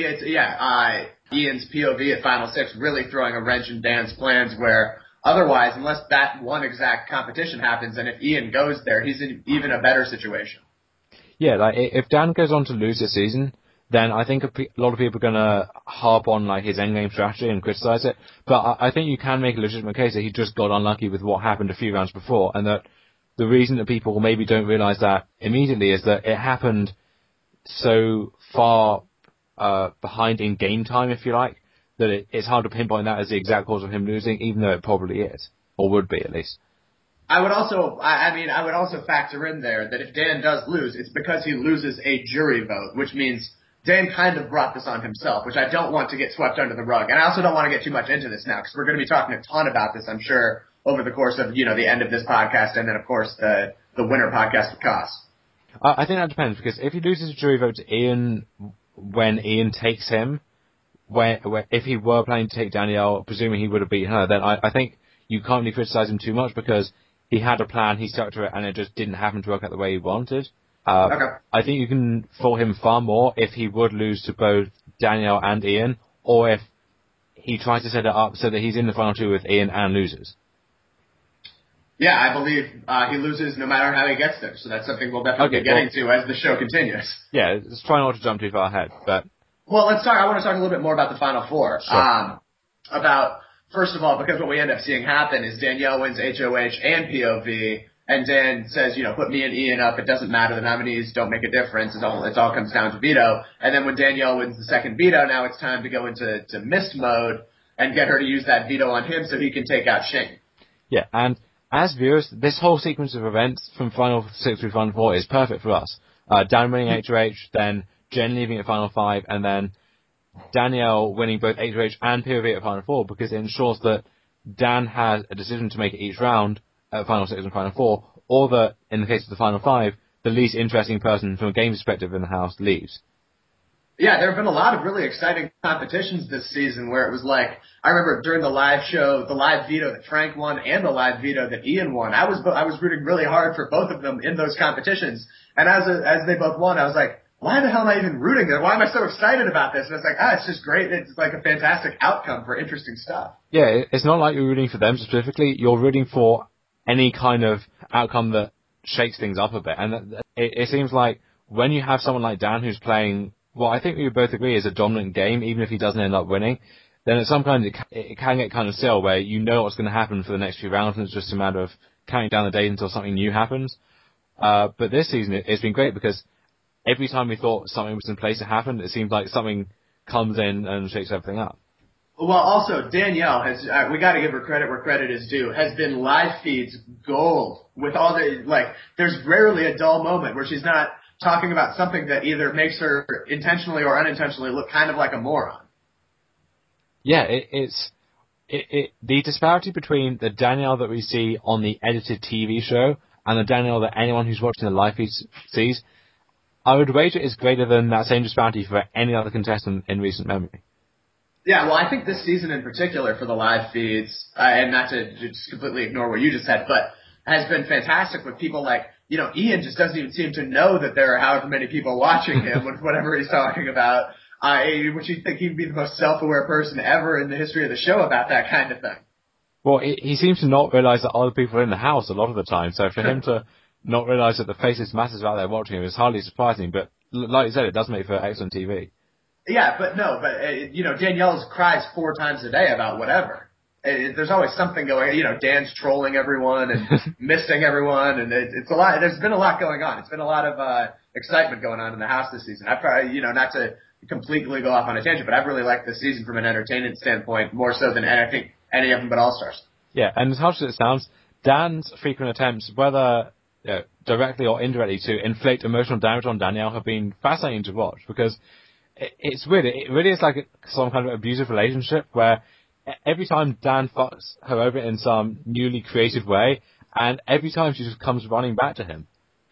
Ian's POV at Final Six really throwing a wrench in Dan's plans where otherwise, unless that one exact competition happens, and if Ian goes there, he's in even a better situation. Yeah, like, if Dan goes on to lose this season, then I think a lot of people are gonna harp on, like, his endgame strategy and criticize it. But I think you can make a legitimate case that he just got unlucky with what happened a few rounds before, and that the reason that people maybe don't realize that immediately is that it happened so far behind in game time, if you like, that it's hard to pinpoint that as the exact cause of him losing, even though it probably is, or would be at least. I would also factor in there that if Dan does lose, it's because he loses a jury vote, which means Dan kind of brought this on himself, which I don't want to get swept under the rug. And I also don't want to get too much into this now, because we're going to be talking a ton about this, I'm sure, over the course of, the end of this podcast, and then, of course, the winter podcast with Koss. I think that depends, because if he loses a jury vote to Ian when Ian takes him, if he were planning to take Danielle, presuming he would have beaten her, then I think you can't really criticize him too much, because he had a plan, he stuck to it, and it just didn't happen to work out the way he wanted. Okay. I think you can fault him far more if he would lose to both Danielle and Ian, or if he tries to set it up so that he's in the final two with Ian and loses. Yeah, I believe he loses no matter how he gets there, so that's something we'll definitely be getting to as the show continues. Yeah, let's try not to jump too far ahead, but... Well, I want to talk a little bit more about the Final Four. Sure. First of all, because what we end up seeing happen is Danielle wins HOH and POV, and Dan says, put me and Ian up, it doesn't matter, the nominees don't make a difference, it all comes down to veto. And then when Danielle wins the second veto, now it's time to go into mist mode and get her to use that veto on him so he can take out Shane. Yeah, and as viewers, this whole sequence of events from Final 6 through Final 4 is perfect for us. Dan winning HOH, then Jen leaving at Final 5, and then Danielle winning both HOH and POV at Final 4, because it ensures that Dan has a decision to make at each round at Final 6 and Final 4, or that, in the case of the Final 5, the least interesting person from a game perspective in the house leaves. Yeah, there have been a lot of really exciting competitions this season where it was like, I remember during the live show, the live veto that Frank won and the live veto that Ian won, I was rooting really hard for both of them in those competitions. And as they both won, I was like, why the hell am I even rooting there? Why am I so excited about this? And it's like, it's just great. It's like a fantastic outcome for interesting stuff. Yeah, it's not like you're rooting for them specifically. You're rooting for any kind of outcome that shakes things up a bit. And it seems like when you have someone like Dan who's playing what I think we both agree is a dominant game, even if he doesn't end up winning, then at some point it can get kind of stale where you know what's going to happen for the next few rounds and it's just a matter of counting down the days until something new happens. But this season it's been great because every time we thought something was in place to happen, it seems like something comes in and shakes everything up. Well, also, Danielle has, we gotta give her credit where credit is due, has been live feeds gold with all the, there's rarely a dull moment where she's not talking about something that either makes her intentionally or unintentionally look kind of like a moron. Yeah, the disparity between the Danielle that we see on the edited TV show and the Danielle that anyone who's watching the live feed sees, I would wager is greater than that same disparity for any other contestant in recent memory. Yeah, well, I think this season in particular for the live feeds, and not to just completely ignore what you just said, but has been fantastic with people like, Ian just doesn't even seem to know that there are however many people watching him with whatever he's talking about, which you'd think he'd be the most self-aware person ever in the history of the show about that kind of thing. Well, he seems to not realize that other people are in the house a lot of the time, so for him to not realize that the faceless masses out there watching him is hardly surprising, but like you said, it does make for excellent TV. Yeah, but Danielle cries 4 times a day about whatever. There's always something going on. Dan's trolling everyone and misting everyone, and it's a lot. There's been a lot going on. It's been a lot of excitement going on in the house this season. I've probably, not to completely go off on a tangent, but I've really liked this season from an entertainment standpoint more so than I think any of them but All-Stars. Yeah, and as harsh as it sounds, Dan's frequent attempts, whether directly or indirectly, to inflict emotional damage on Danielle have been fascinating to watch because it's weird. It really is like some kind of abusive relationship where every time Dan fucks her over in some newly creative way, and every time she just comes running back to him.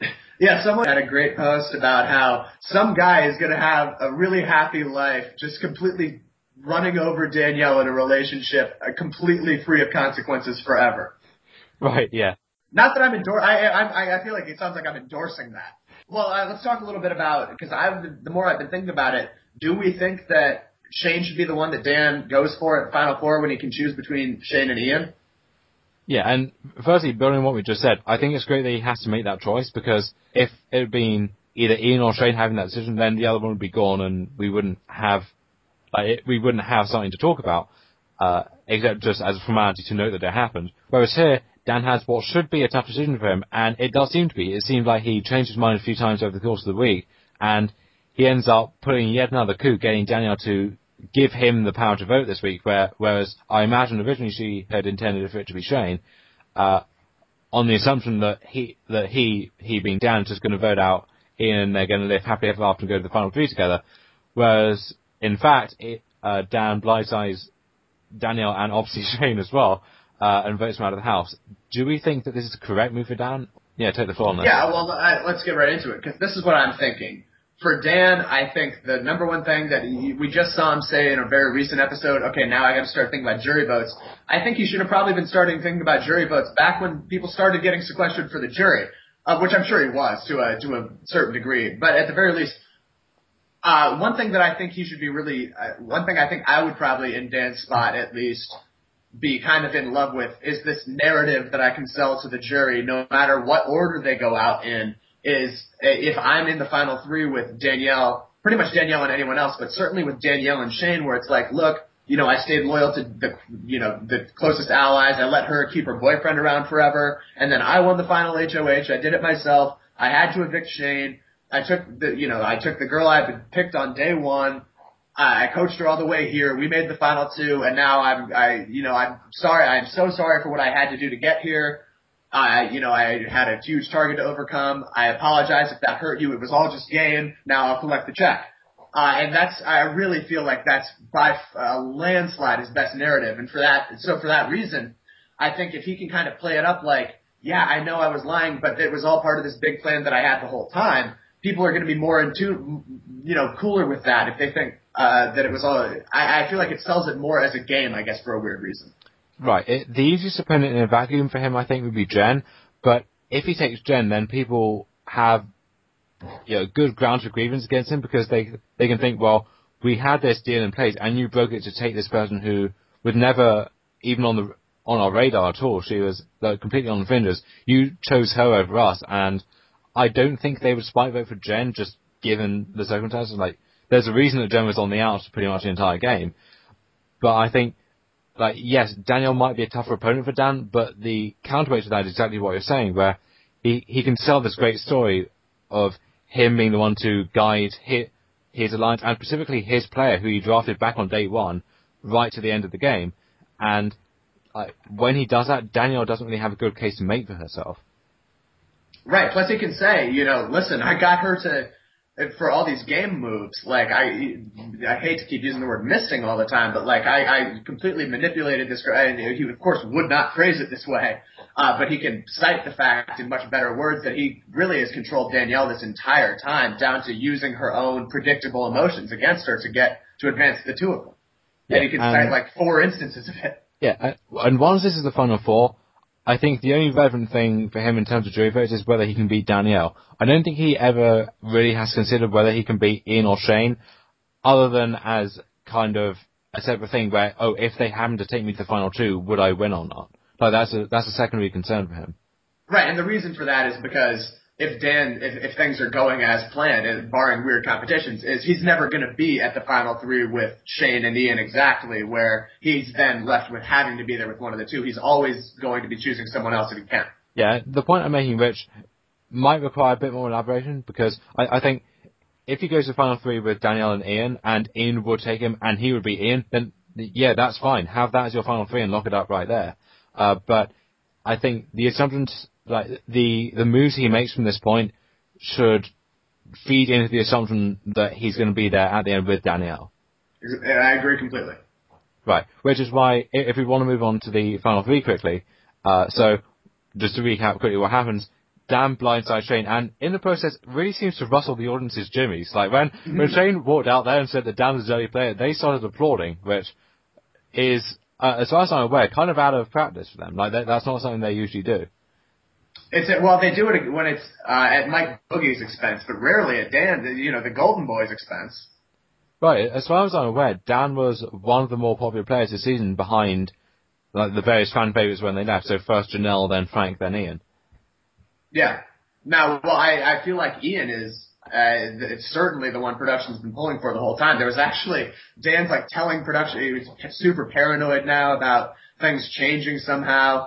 Yeah, someone had a great post about how some guy is going to have a really happy life just completely running over Danielle in a relationship, completely free of consequences forever. Right, yeah. Not that I'm I feel like it sounds like I'm endorsing that. Well, let's talk a little bit about, because the more I've been thinking about it, do we think that Shane should be the one that Dan goes for at Final Four when he can choose between Shane and Ian? Yeah, and firstly, building on what we just said, I think it's great that he has to make that choice, because if it had been either Ian or Shane having that decision, then the other one would be gone, and we wouldn't have something to talk about, except just as a formality to note that it happened. Whereas here, Dan has what should be a tough decision for him, and it does seem to be. It seems like he changed his mind a few times over the course of the week, and he ends up putting yet another coup, getting Danielle to give him the power to vote this week, whereas I imagine originally she had intended for it to be Shane, on the assumption that he being Dan, is just going to vote out Ian and they're going to live happily ever after and go to the final three together. Whereas, in fact, Dan blindsides Danielle and obviously Shane as well, and votes him out of the house. Do we think that this is the correct move for Dan? Yeah, take the floor on this. Yeah, well, let's get right into it, because this is what I'm thinking. For Dan, I think the number one thing that we just saw him say in a very recent episode, okay, now I got to start thinking about jury votes. I think he should have probably been starting thinking about jury votes back when people started getting sequestered for the jury, which I'm sure he was to a certain degree. But at the very least, one thing that I think he should be one thing I think I would probably, in Dan's spot at least, be kind of in love with is this narrative that I can sell to the jury, no matter what order they go out in, is if I'm in the final three with Danielle, pretty much Danielle and anyone else, but certainly with Danielle and Shane, where it's like, look, I stayed loyal to the closest allies. I let her keep her boyfriend around forever. And then I won the final HOH. I did it myself. I had to evict Shane. I took the girl I had picked on day one. I coached her all the way here. We made the final two, and now I'm sorry. I'm so sorry for what I had to do to get here. I had a huge target to overcome. I apologize if that hurt you. It was all just game. Now I'll collect the check. And I really feel like that's by a landslide his best narrative. And for that reason, I think if he can kind of play it up like, yeah, I know I was lying, but it was all part of this big plan that I had the whole time, people are going to be more cooler with that if they think that it was all. I feel like it sells it more as a game, I guess, for a weird reason. Right. The easiest opponent in a vacuum for him, I think, would be Jen. But if he takes Jen, then people have good grounds for grievance against him, because they can think, well, we had this deal in place, and you broke it to take this person who was never even on our radar at all. She was completely on the fringes. You chose her over us, and I don't think they would spite vote for Jen, just given the circumstances. Like, there's a reason that Jen was on the outs pretty much the entire game. But I think, yes, Danielle might be a tougher opponent for Dan, but the counterweight to that is exactly what you're saying, where he can sell this great story of him being the one to guide his alliance, and specifically his player, who he drafted back on day one, right to the end of the game. And when he does that, Danielle doesn't really have a good case to make for herself. Right. Plus, he can say, listen, I got her to for all these game moves. Like, I hate to keep using the word missing all the time, but I completely manipulated this girl. And he, of course, would not phrase it this way, but he can cite the fact in much better words that he really has controlled Danielle this entire time, down to using her own predictable emotions against her to advance the two of them. Yeah, and he can cite 4 instances of it. Yeah, and once this is the final four, I think the only relevant thing for him in terms of jury votes is whether he can beat Danielle. I don't think he ever really has considered whether he can beat Ian or Shane, other than as kind of a separate thing where, if they happen to take me to the final two, would I win or not? That's a secondary concern for him. Right, and the reason for that is because if things are going as planned, and barring weird competitions, is he's never going to be at the final three with Shane and Ian exactly, where he's then left with having to be there with one of the two. He's always going to be choosing someone else if he can. Yeah, the point I'm making, Rich, might require a bit more elaboration, because I think if he goes to the final three with Danielle and Ian would take him, and he would beat Ian, then yeah, that's fine. Have that as your final three and lock it up right there. But I think the assumptions, the moves he makes from this point should feed into the assumption that he's going to be there at the end with Danielle. I agree completely. Right, which is why, if we want to move on to the final three quickly, so just to recap quickly what happens, Dan blindsides Shane, and in the process, really seems to rustle the audience's jimmies. Like, when Shane walked out there and said that Dan was a dirty player, they started applauding, which is, as far as I'm aware, kind of out of practice for them. Like, that's not something they usually do. Well, they do it when it's at Mike Boogie's expense, but rarely at Dan, the Golden Boy's expense. Right, as far as I'm aware, Dan was one of the more popular players this season behind like the various fan favourites when they left. So first Janelle, then Frank, then Ian. Yeah. Now, well, I feel like Ian is it's certainly the one production's been pulling for the whole time. There was actually Dan's like telling production he was super paranoid now about things changing somehow.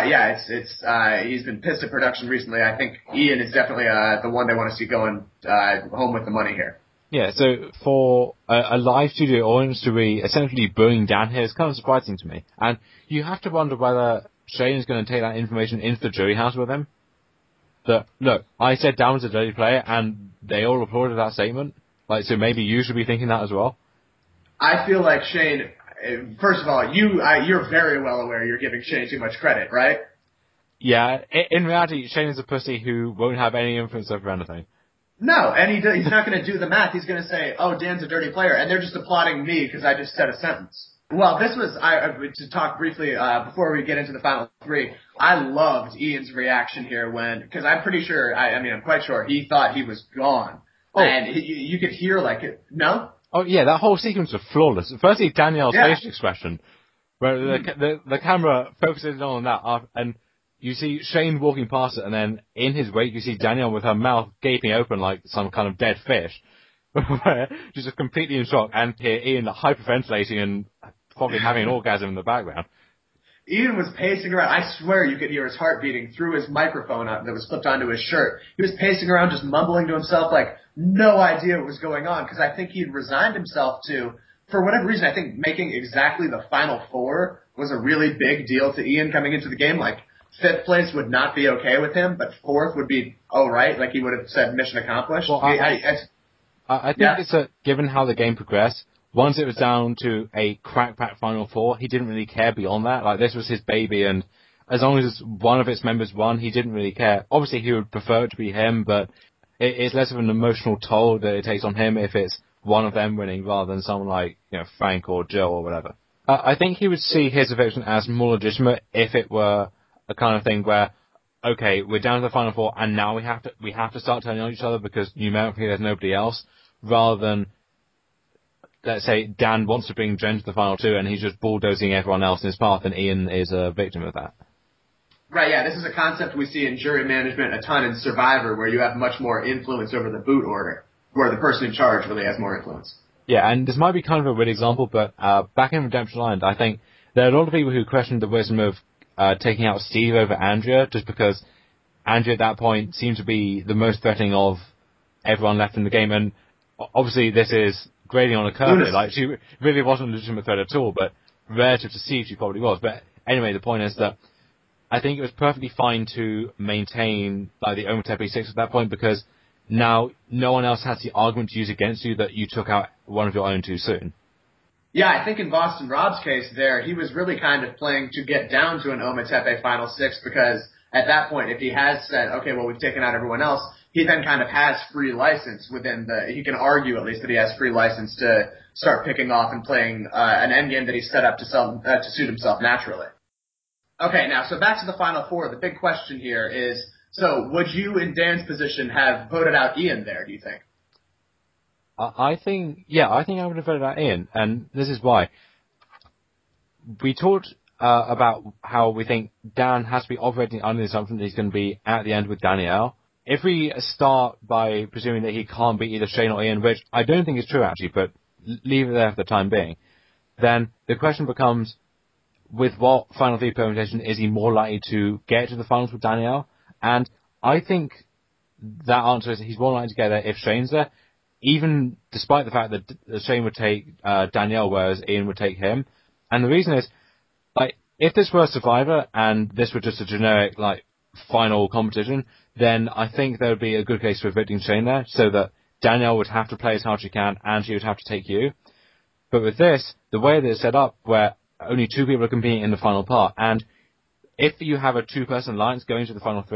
He's been pissed at production recently. I think Ian is definitely the one they want to see going home with the money here. Yeah, so for a live studio audience to be essentially booing Dan here is kind of surprising to me. And you have to wonder whether Shane is going to take that information into the jury house with him. That, look, I said Dan was a dirty player, and they all applauded that statement. Like, so maybe you should be thinking that as well. I feel like Shane, first of all, you're very well aware you're giving Shane too much credit, right? Yeah, in reality, Shane is a pussy who won't have any influence over anything. No, and he's not going to do the math. He's going to say, oh, Dan's a dirty player, and they're just applauding me because I just said a sentence. Well, this was, to talk briefly, before we get into the final three, I loved Ian's reaction here because I'm pretty sure, I'm quite sure he thought he was gone. Oh. And you could hear no? Oh yeah, that whole sequence was flawless. Firstly, Danielle's facial expression, where the camera focuses on that, and you see Shane walking past it, and then in his wake you see Danielle with her mouth gaping open like some kind of dead fish. She's just completely in shock, and hear Ian hyperventilating and probably having an orgasm in the background. Ian was pacing around. I swear you could hear his heart beating through his microphone that was clipped onto his shirt. He was pacing around just mumbling to himself like no idea what was going on, because I think he'd resigned himself to, for whatever reason, I think making exactly the final four was a really big deal to Ian coming into the game. Like, 5th place would not be okay with him, but 4th would be all right. Like, he would have said mission accomplished. Well, I think it's given how the game progressed, once it was down to a crack-pack Final Four, he didn't really care beyond that. Like, this was his baby, and as long as one of its members won, he didn't really care. Obviously, he would prefer it to be him, but it's less of an emotional toll that it takes on him if it's one of them winning rather than someone like, Frank or Joe or whatever. I think he would see his eviction as more legitimate if it were a kind of thing where, okay, we're down to the Final Four, and now we have to start turning on each other because numerically there's nobody else, rather than, let's say, Dan wants to bring Jen to the final two, and he's just bulldozing everyone else in his path, and Ian is a victim of that. Right, yeah, this is a concept we see in jury management a ton in Survivor, where you have much more influence over the boot order, where the person in charge really has more influence. Yeah, and this might be kind of a weird example, but back in Redemption Island, I think there are a lot of people who questioned the wisdom of taking out Steve over Andrea, just because Andrea at that point seemed to be the most threatening of everyone left in the game, and obviously this is grading on a curve here. Like, she really wasn't a legitimate threat at all, but relative to Steve, she probably was. But anyway, the point is that I think it was perfectly fine to maintain the Ometepe 6 at that point, because now no one else has the argument to use against you that you took out one of your own too soon. Yeah, I think in Boston Rob's case there, he was really kind of playing to get down to an Ometepe Final Six, because at that point, if he has said, okay, well, we've taken out everyone else, he then kind of has free license he can argue at least that he has free license to start picking off and playing an endgame that he's set up to suit himself naturally. Okay, now, so back to the Final Four. The big question here is, so would you, in Dan's position, have voted out Ian there, do you think? I think I would have voted out Ian, and this is why. We talked about how we think Dan has to be operating under the assumption that he's going to be at the end with Danielle. If we start by presuming that he can't beat either Shane or Ian, which I don't think is true actually, but leave it there for the time being, then the question becomes, with what Final Three permutation is he more likely to get to the finals with Danielle? And I think that answer is he's more likely to get there if Shane's there, even despite the fact that Shane would take Danielle, whereas Ian would take him. And the reason is, if this were Survivor and this were just a generic, final competition, then I think there would be a good case for evicting Shane there, so that Danielle would have to play as hard as she can, and she would have to take you. But with this, the way that it's set up, where only two people are competing in the final part, and if you have a two-person alliance going to the final three,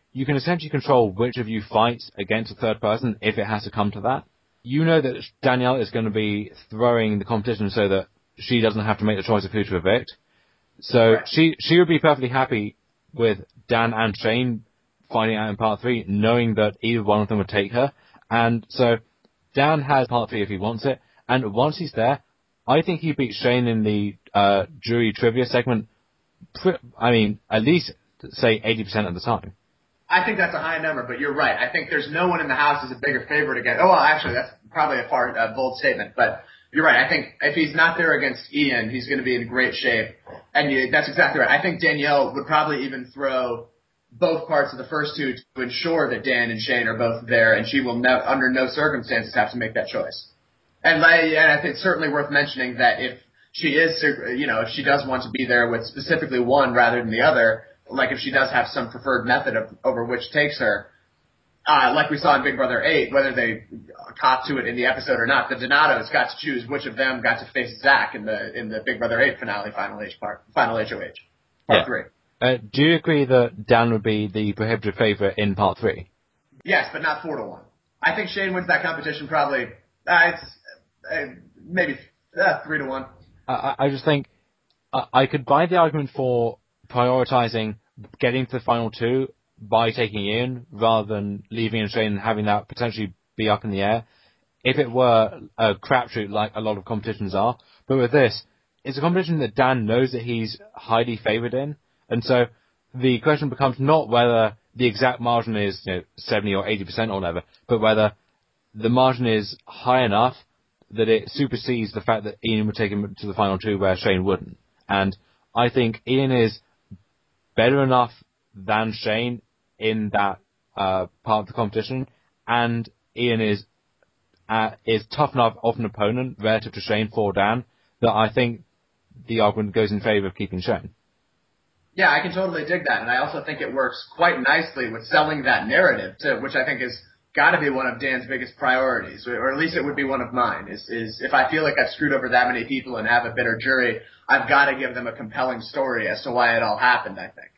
you can essentially control which of you fights against a third person if it has to come to that. You know that Danielle is going to be throwing the competition so that she doesn't have to make the choice of who to evict. So Right. she would be perfectly happy with Dan and Shane fighting out in part 3, knowing that either one of them would take her. And so Dan has part 3 if he wants it. And once he's there, I think he beats Shane in the jury trivia segment. At least say 80% of the time. I think that's a high number, but you're right. I think there's no one in the house who's a bigger favorite against. Oh, well, actually, that's probably a bold statement, but you're right. I think if he's not there against Ian, he's going to be in great shape, and that's exactly right. I think Danielle would probably even throw both parts of the first two to ensure that Dan and Shane are both there, and she will under no circumstances have to make that choice. And I think it's certainly worth mentioning that if she is, if she does want to be there with specifically one rather than the other, like if she does have some preferred method over which takes her, like we saw in Big Brother 8, whether they cop to it in the episode or not, the Donatos got to choose which of them got to face Zach in the Big Brother 8 finale, final HOH, part 3. Do you agree that Dan would be the prohibitive favorite in part 3? Yes, but not 4-1. I think Shane wins that competition probably, maybe 3-1. I just think I could buy the argument for prioritizing getting to the final 2 by taking Ian rather than leaving and Shane and having that potentially be up in the air if it were a crapshoot like a lot of competitions are. But with this, it's a competition that Dan knows that he's highly favored in, and so the question becomes not whether the exact margin is 70 or 80% or whatever, but whether the margin is high enough that it supersedes the fact that Ian would take him to the final 2 where Shane wouldn't. And I think Ian is better enough than Shane in that part of the competition, and Ian is tough enough of an opponent relative to Shane for Dan that I think the argument goes in favour of keeping Shane. Yeah, I can totally dig that, and I also think it works quite nicely with selling that narrative too, which I think is got to be one of Dan's biggest priorities, or at least it would be one of mine. Is if I feel like I've screwed over that many people and have a bitter jury, I've got to give them a compelling story as to why it all happened, I think.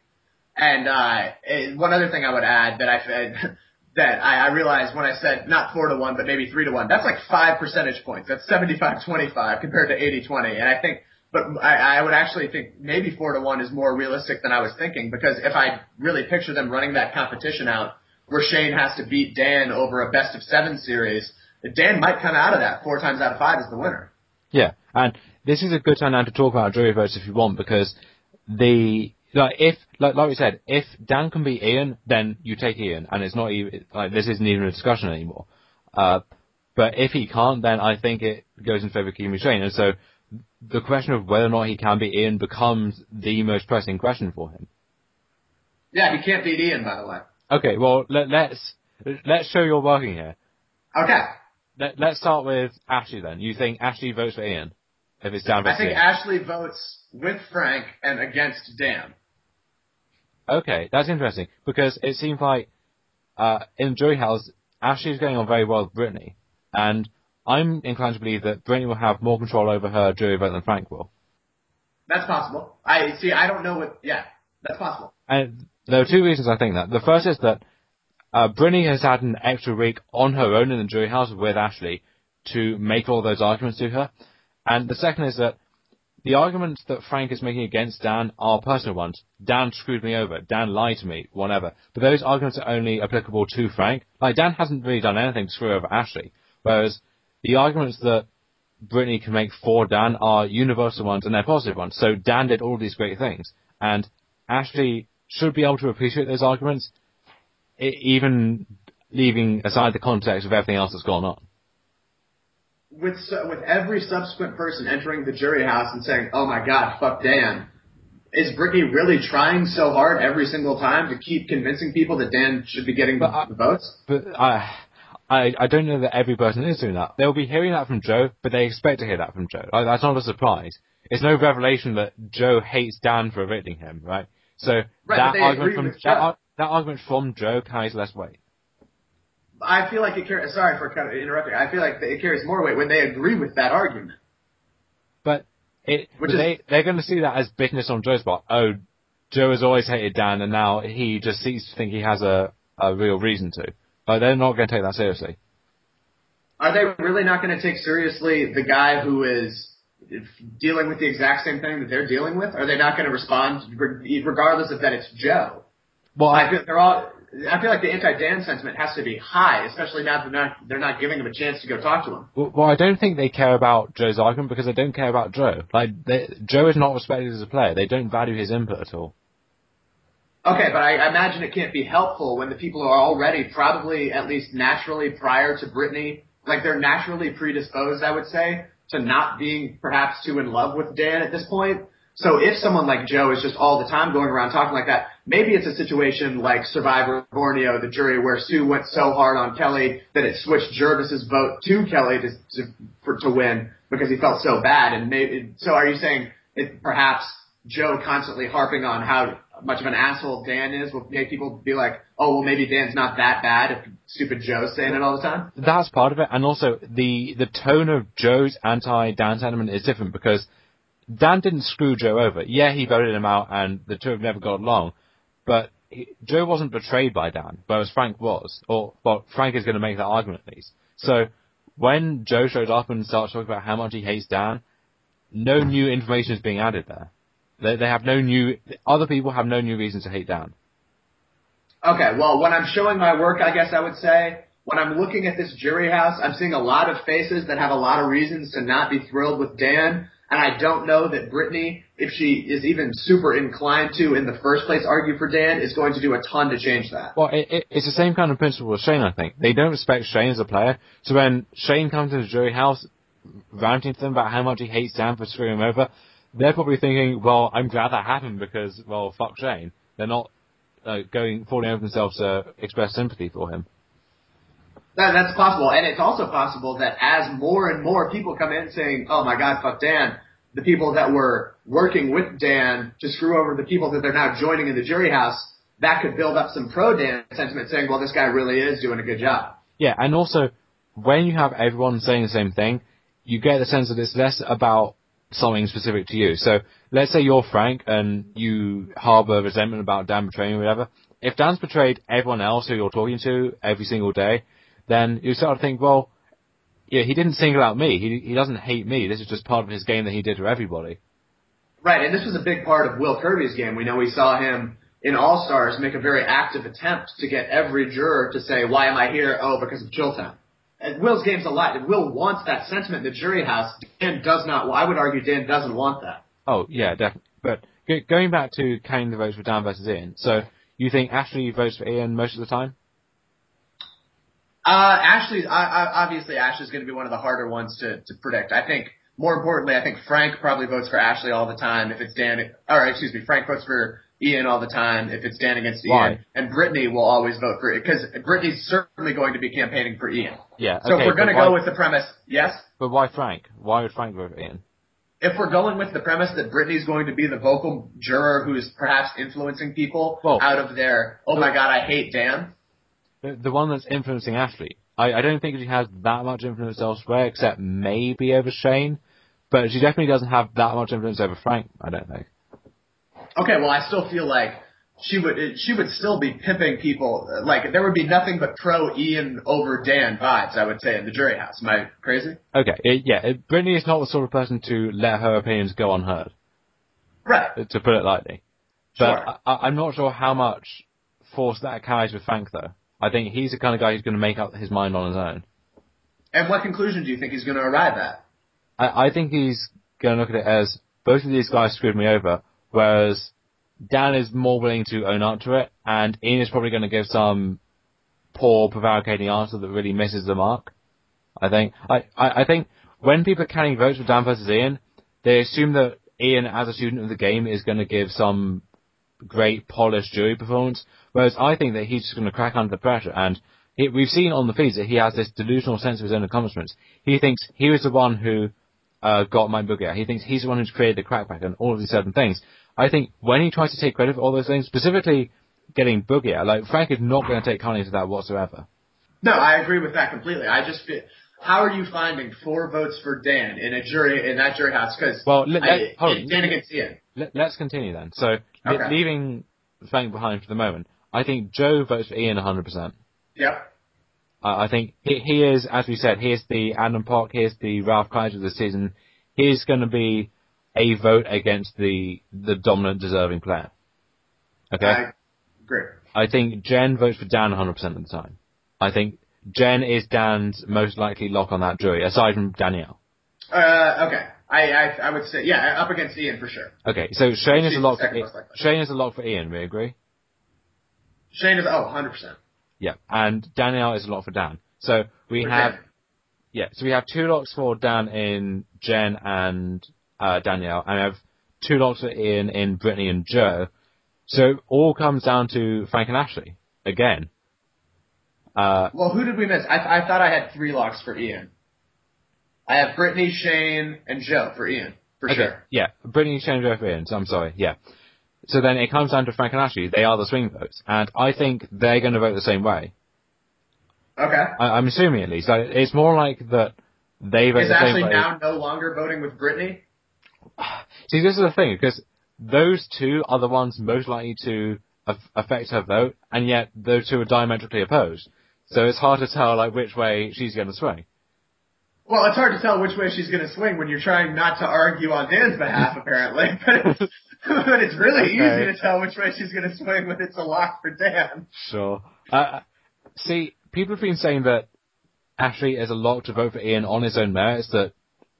And one other thing I would add that I realized when I said not 4-1, but maybe 3-1, that's like 5 percentage points. That's 75-25 compared to 80-20. And I think, but I would actually think maybe 4-1 is more realistic than I was thinking, because if I really picture them running that competition out where Shane has to beat Dan over a best of 7 series, Dan might come out of that 4 times out of 5 as the winner. Yeah, and this is a good time now to talk about jury votes if you want, because like we said, if Dan can beat Ian, then you take Ian, and it's not even this isn't even a discussion anymore. But if he can't, then I think it goes in favour of keeping Shane. And so the question of whether or not he can beat Ian becomes the most pressing question for him. Yeah, he can't beat Ian, by the way. Okay, well let's show you're working here. Okay. Let's start with Ashley then. You think Ashley votes for Ian if it's Dan versus I think Ian? Ashley votes with Frank and against Dan. Okay, that's interesting, because it seems like in Jury House, Ashley's going on very well with Brittany, and I'm inclined to believe that Brittany will have more control over her jury vote than Frank will. That's possible. I don't know what. Yeah, that's possible. And there are 2 reasons I think that. The first is that Brittany has had an extra week on her own in the Jury House with Ashley to make all those arguments to her, and the second is that the arguments that Frank is making against Dan are personal ones. Dan screwed me over. Dan lied to me. Whatever. But those arguments are only applicable to Frank. Like, Dan hasn't really done anything to screw over Ashley. Whereas the arguments that Brittany can make for Dan are universal ones and they're positive ones. So Dan did all these great things. And Ashley should be able to appreciate those arguments, even leaving aside the context of everything else that's gone on. With every subsequent person entering the Jury House and saying, "Oh my God, fuck Dan," is Brittany really trying so hard every single time to keep convincing people that Dan should be getting the votes? But I don't know that every person is doing that. They'll be hearing that from Joe, but they expect to hear that from Joe. Like, that's not a surprise. It's no revelation that Joe hates Dan for evicting him, right? So that argument from Joe carries less weight. I feel like it carries. Sorry for kind of interrupting. I feel like it carries more weight when they agree with that argument. But they're going to see that as bitterness on Joe's part. Oh, Joe has always hated Dan, and now he just seems to think he has a real reason to. Like, they're not going to take that seriously. Are they really not going to take seriously the guy who is dealing with the exact same thing that they're dealing with? Are they not going to respond regardless of that it's Joe? Well, I feel like the anti-Dan sentiment has to be high, especially now that they're not giving him a chance to go talk to him. Well, I don't think they care about Joe's argument because they don't care about Joe. Like, Joe is not respected as a player. They don't value his input at all. Okay, but I imagine it can't be helpful when the people are already probably, at least naturally prior to Brittany, like they're naturally predisposed, I would say, to not being perhaps too in love with Dan at this point. So if someone like Joe is just all the time going around talking like that, maybe it's a situation like Survivor Borneo, the jury, where Sue went so hard on Kelly that it switched Jervis's vote to Kelly to win because he felt so bad. And so are you saying perhaps Joe constantly harping on how much of an asshole Dan is will make people be like, oh, well, maybe Dan's not that bad if stupid Joe's saying it all the time? That's part of it. And also, the tone of Joe's anti-Dan sentiment is different because Dan didn't screw Joe over. Yeah, he voted him out and the two have never got along. But Joe wasn't betrayed by Dan, whereas Frank was. Well, Frank is going to make that argument at least. So when Joe shows up and starts talking about how much he hates Dan, no new information is being added there. They have other people have no new reason to hate Dan. Okay, well, when I'm showing my work, I guess I would say, when I'm looking at this jury house, I'm seeing a lot of faces that have a lot of reasons to not be thrilled with Dan. And I don't know that Brittany, if she is even super inclined to, in the first place, argue for Dan, is going to do a ton to change that. Well, it's the same kind of principle as Shane, I think. They don't respect Shane as a player. So when Shane comes into the jury house, ranting to them about how much he hates Dan for screwing him over, they're probably thinking, well, I'm glad that happened because, well, fuck Shane. They're not falling over themselves to express sympathy for him. That's possible. And it's also possible that as more and more people come in saying, oh my God, fuck Dan, the people that were working with Dan to screw over the people that they're now joining in the jury house, that could build up some pro-Dan sentiment saying, well, this guy really is doing a good job. Yeah, and also, when you have everyone saying the same thing, you get the sense that it's less about something specific to you. So, let's say you're Frank and you harbor resentment about Dan betraying you or whatever. If Dan's betrayed everyone else who you're talking to every single day, then you start to think, well, yeah, he didn't single out me. He doesn't hate me. This is just part of his game that he did to everybody. Right, and this was a big part of Will Kirby's game. We know we saw him in All-Stars make a very active attempt to get every juror to say, why am I here? Oh, because of Chilltown. And Will's game's a lot. Will wants that sentiment in the jury house. Dan does not. Well, I would argue Dan doesn't want that. Oh, yeah, definitely. But going back to counting the votes for Dan versus Ian, so you think Ashley votes for Ian most of the time? Obviously Ashley's going to be one of the harder ones to predict. I think, more importantly, I think Frank probably votes for Ashley all the time if it's Frank votes for Ian all the time if it's Dan against Why? Ian. And Brittany will always vote for it, because Brittany's certainly going to be campaigning for Ian. Yeah, okay, so if we're going to go with the premise, yes? But why Frank? Why would Frank vote for Ian? If we're going with the premise that Brittany's going to be the vocal juror who's perhaps influencing people out of their, oh my God, I hate Dan. The one that's influencing Ashley. I don't think she has that much influence elsewhere, except maybe over Shane. But she definitely doesn't have that much influence over Frank, I don't think. Okay, well, I still feel like she would still be pimping people. Like, there would be nothing but pro-Ian over Dan vibes, I would say, in the jury house. Am I crazy? Okay, Brittany is not the sort of person to let her opinions go unheard. Right. To put it lightly. Sure. But I'm not sure how much force that carries with Frank, though. I think he's the kind of guy who's going to make up his mind on his own. And what conclusion do you think he's going to arrive at? I think he's going to look at it as, both of these guys screwed me over, whereas Dan is more willing to own up to it, and Ian is probably going to give some poor, prevaricating answer that really misses the mark. I think when people are counting votes for Dan versus Ian, they assume that Ian, as a student of the game, is going to give some great, polished jury performance, whereas I think that he's just going to crack under the pressure, and we've seen on the feeds that he has this delusional sense of his own accomplishments. He thinks he was the one who got Mike Boogie out. He thinks he's the one who's created the crackback and all of these certain things. I think when he tries to take credit for all those things, specifically getting Boogie out, like, Frank is not going to take kindly to that whatsoever. No, I agree with that completely. how are you finding 4 votes for Dan in that jury house? Because Dan against Ian. Let's continue then. So Okay. leaving Frank behind for the moment, I think Joe votes for Ian 100%. Yep. I think he is, as we said, he is the Adam Pock, he is the Ralph Kaiser of the season. He is going to be a vote against the dominant, deserving player. Okay? I agree. I think Jen votes for Dan 100% of the time. I think Jen is Dan's most likely lock on that jury, aside from Danielle. Okay. I would say, yeah, up against Ian for sure. Okay, so Shane is a lock for Ian, we agree? Shane is, 100%. Yeah, and Danielle is a lock for Dan. So we have 2 locks for Dan in Jen and Danielle, and we have 2 locks for Ian in Brittany and Joe. So it all comes down to Frank and Ashley, again. Well, who did we miss? I thought I had 3 locks for Ian. I have Brittany, Shane, and Joe for Ian, for sure. Yeah, Brittany, Shane, Joe for Ian, so I'm sorry, yeah. So then it comes down to Frank and Ashley. They are the swing votes, and I think they're going to vote the same way. Okay. I'm assuming at least. It's more like that they vote the same way. Is Ashley now no longer voting with Brittany? See, this is the thing, because those 2 are the ones most likely to affect her vote, and yet those 2 are diametrically opposed. So it's hard to tell, like, which way she's going to swing. Well, it's hard to tell which way she's going to swing when you're trying not to argue on Dan's behalf, apparently. But it's really easy to tell which way she's going to swing when it's a lock for Dan. Sure. See, people have been saying that Ashley is a lock to vote for Ian on his own merits, that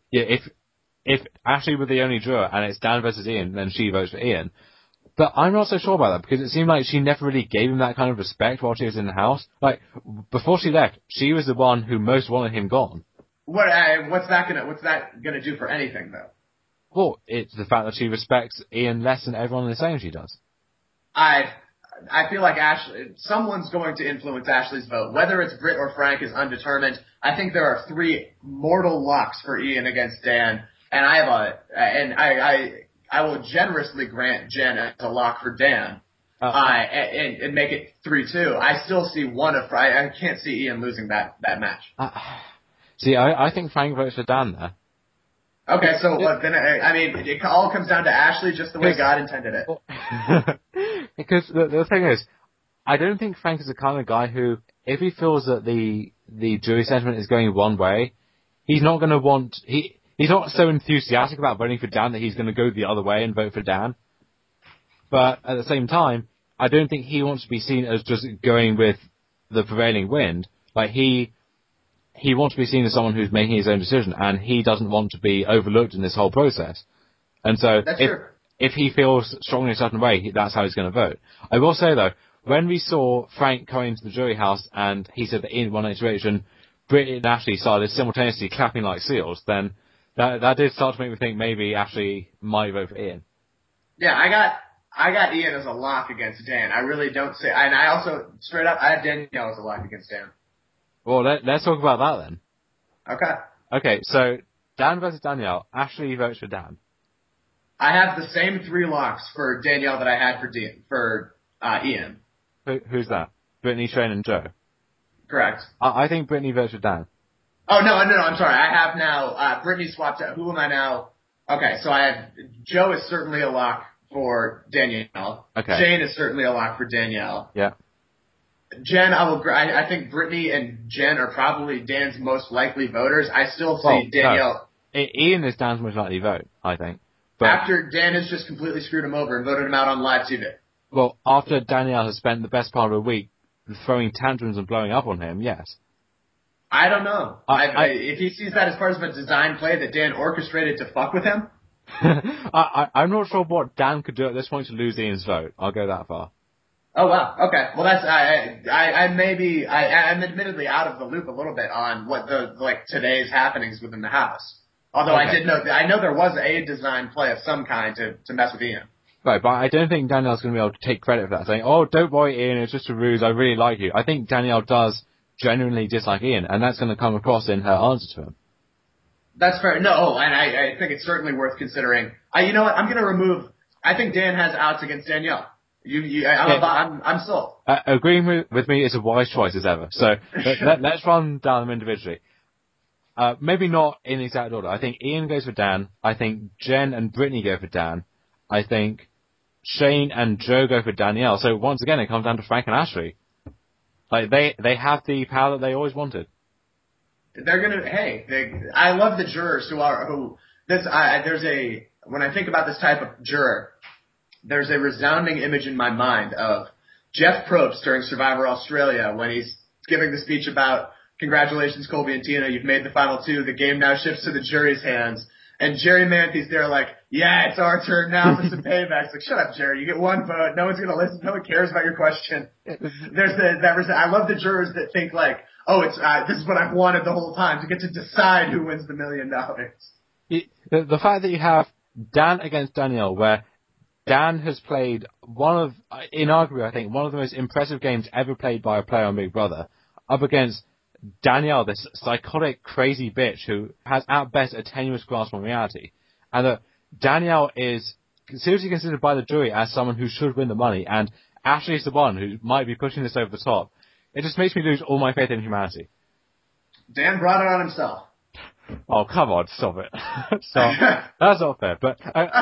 if Ashley were the only juror and it's Dan versus Ian, then she votes for Ian. But I'm not so sure about that, because it seemed like she never really gave him that kind of respect while she was in the house. Like, before she left, she was the one who most wanted him gone. What's that gonna do for anything, though? Well, it's the fact that she respects Ian less than everyone is saying she does. I feel like someone's going to influence Ashley's vote. Whether it's Britt or Frank is undetermined. I think there are 3 mortal locks for Ian against Dan, and I will generously grant Jen as a lock for Dan, and make it 3-2. I still see I can't see Ian losing that match. See, I think Frank votes for Dan there. Okay, so then it all comes down to Ashley, just the way God intended it. Because the thing is, I don't think Frank is the kind of guy who, if he feels that the jury sentiment is going one way, he's not going to he's not so enthusiastic about voting for Dan that he's going to go the other way and vote for Dan. But at the same time, I don't think he wants to be seen as just going with the prevailing wind. Like, he wants to be seen as someone who's making his own decision, and he doesn't want to be overlooked in this whole process. And so, if he feels strongly in a certain way, that's how he's going to vote. I will say, though, when we saw Frank coming into the jury house and he said that in one situation, Brittany and Ashley started simultaneously clapping like seals, then that did start to make me think maybe Ashley might vote for Ian. Yeah, I got Ian as a lock against Dan. I really don't say, and I also, straight up, I have Danielle as a lock against Dan. Well, let's talk about that then. Okay. Okay, so Dan versus Danielle. Ashley votes for Dan. I have the same 3 locks for Danielle that I had for Ian. Who's that? Brittany, Shane, and Joe. Correct. I think Brittany votes for Dan. Oh, no, I'm sorry. I have now, Brittany swapped out. Who am I now? Okay, so I have, Joe is certainly a lock for Danielle. Okay. Shane is certainly a lock for Danielle. Yeah. Jen, I think Brittany and Jen are probably Dan's most likely voters. I still see Danielle. No. Ian is Dan's most likely vote, I think. But after Dan has just completely screwed him over and voted him out on live TV. Well, after Danielle has spent the best part of a week throwing tantrums and blowing up on him, yes. I don't know. If he sees that as part of a design play that Dan orchestrated to fuck with him. I'm not sure what Dan could do at this point to lose Ian's vote. I'll go that far. Oh wow, okay. Well that's, I'm admittedly out of the loop a little bit on what today's happenings within the house. Although okay. I know there was a design play of some kind to mess with Ian. Right, but I don't think Danielle's going to be able to take credit for that, saying, oh, don't worry Ian, it's just a ruse, I really like you. I think Danielle does genuinely dislike Ian, and that's going to come across in her answer to him. That's fair. No, and I think it's certainly worth considering. You know what, I'm going to remove, I think Dan has outs against Danielle. I'm sold. Agreeing with me is a wise choice as ever. So let's run down them individually. Maybe not in exact order. I think Ian goes for Dan. I think Jen and Brittany go for Dan. I think Shane and Joe go for Danielle. So once again, it comes down to Frank and Ashley. Like, they have the power that they always wanted. I love the jurors when I think about this type of juror, there's a resounding image in my mind of Jeff Probst during Survivor Australia when he's giving the speech about, congratulations, Colby and Tina, you've made the final two. The game now shifts to the jury's hands. And Jerry Manthe's there like, yeah, it's our turn now for some payback. It's like, shut up, Jerry. You get one vote. No one's going to listen. No one cares about your question. I love the jurors that think like, oh, this is what I've wanted the whole time, to get to decide who wins the $1 million. The fact that you have Dan against Danielle, where Dan has played inarguably, I think, one of the most impressive games ever played by a player on Big Brother, up against Danielle, this psychotic, crazy bitch who has at best a tenuous grasp on reality. And that Danielle is seriously considered by the jury as someone who should win the money, and Ashley is the one who might be pushing this over the top. It just makes me lose all my faith in humanity. Dan brought it on himself. Oh, come on, stop it. That's not fair. But,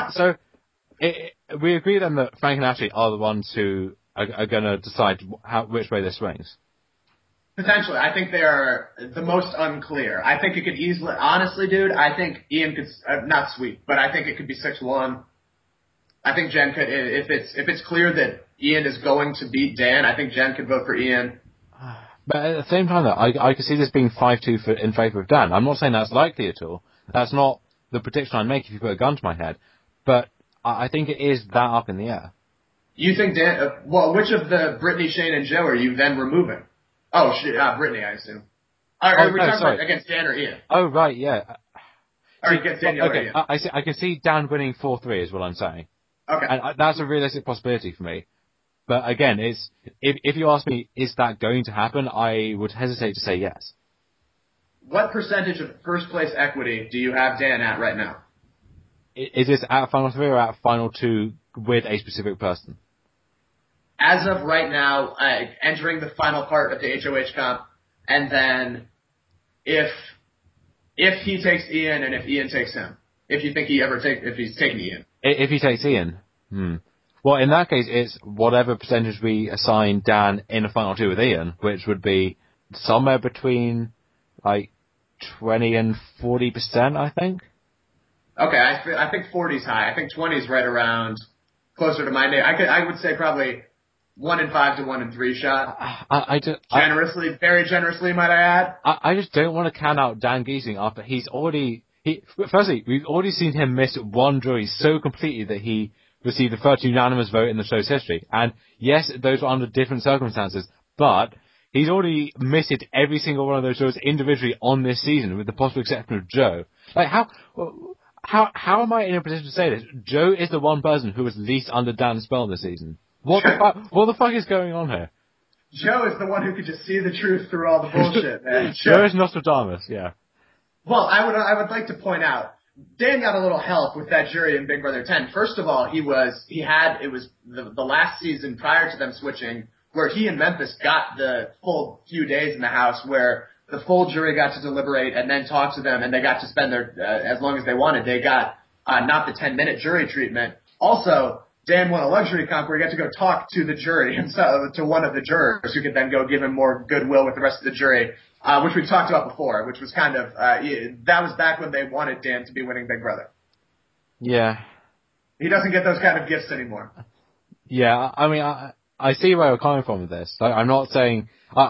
we agree then that Frank and Ashley are the ones who are going to decide which way this swings. Potentially. I think they are the most unclear. I think it could easily, honestly, dude, I think Ian could, not sweep, but I think it could be 6-1. I think Jen could, if it's clear that Ian is going to beat Dan, I think Jen could vote for Ian. But at the same time, though, I could see this being 5-2 in favour of Dan. I'm not saying that's likely at all. That's not the prediction I'd make if you put a gun to my head. But I think it is that up in the air. You think Dan, which of the Brittany, Shane, and Joe are you then removing? Oh, shit, Brittany, I assume. Are we talking about against Dan or Ian? Oh, right, yeah. Or against Danielle or Ian? I can see Dan winning 4-3 is what I'm saying. Okay. And that's a realistic possibility for me. But again, if you ask me, is that going to happen, I would hesitate to say yes. What percentage of first place equity do you have Dan at right now? Is this at Final 3 or at Final 2 with a specific person? As of right now, entering the final part of the HOH comp, and then if he takes Ian and if Ian takes him, if you think if he's taking Ian. If he takes Ian? Well, in that case, it's whatever percentage we assign Dan in a final 2 with Ian, which would be somewhere between, 20 and 40%, I think. Okay, I think 40's high. I think 20's right around, closer to my name. I would say probably 1 in 5 to 1 in 3 shot. Very generously, might I add. I just don't want to count out Dan Giesing after firstly, we've already seen him miss one jury so completely that he received the first unanimous vote in the show's history. And yes, those were under different circumstances, but he's already missed every single one of those juries individually on this season, with the possible exception of Joe. Like, how am I in a position to say this? Joe is the one person who was least under Dan's spell this season. What the fuck is going on here? Joe is the one who could just see the truth through all the bullshit, man. Joe is Nostradamus, yeah. Well, I would like to point out, Dan got a little help with that jury in Big Brother 10. First of all, it was the last season prior to them switching where he and Memphis got the full few days in the house where the full jury got to deliberate and then talk to them, and they got to spend their as long as they wanted. They got not the 10-minute jury treatment. Also, Dan won a luxury comp where he got to go talk to the jury, and so to one of the jurors who could then go give him more goodwill with the rest of the jury, which we've talked about before, which was kind of that was back when they wanted Dan to be winning Big Brother. Yeah. He doesn't get those kind of gifts anymore. Yeah, I mean, I see where you're coming from with this. Like, I'm not taking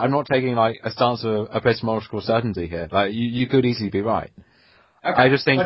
a stance of epistemological certainty here. Like, you could easily be right. Okay. I just think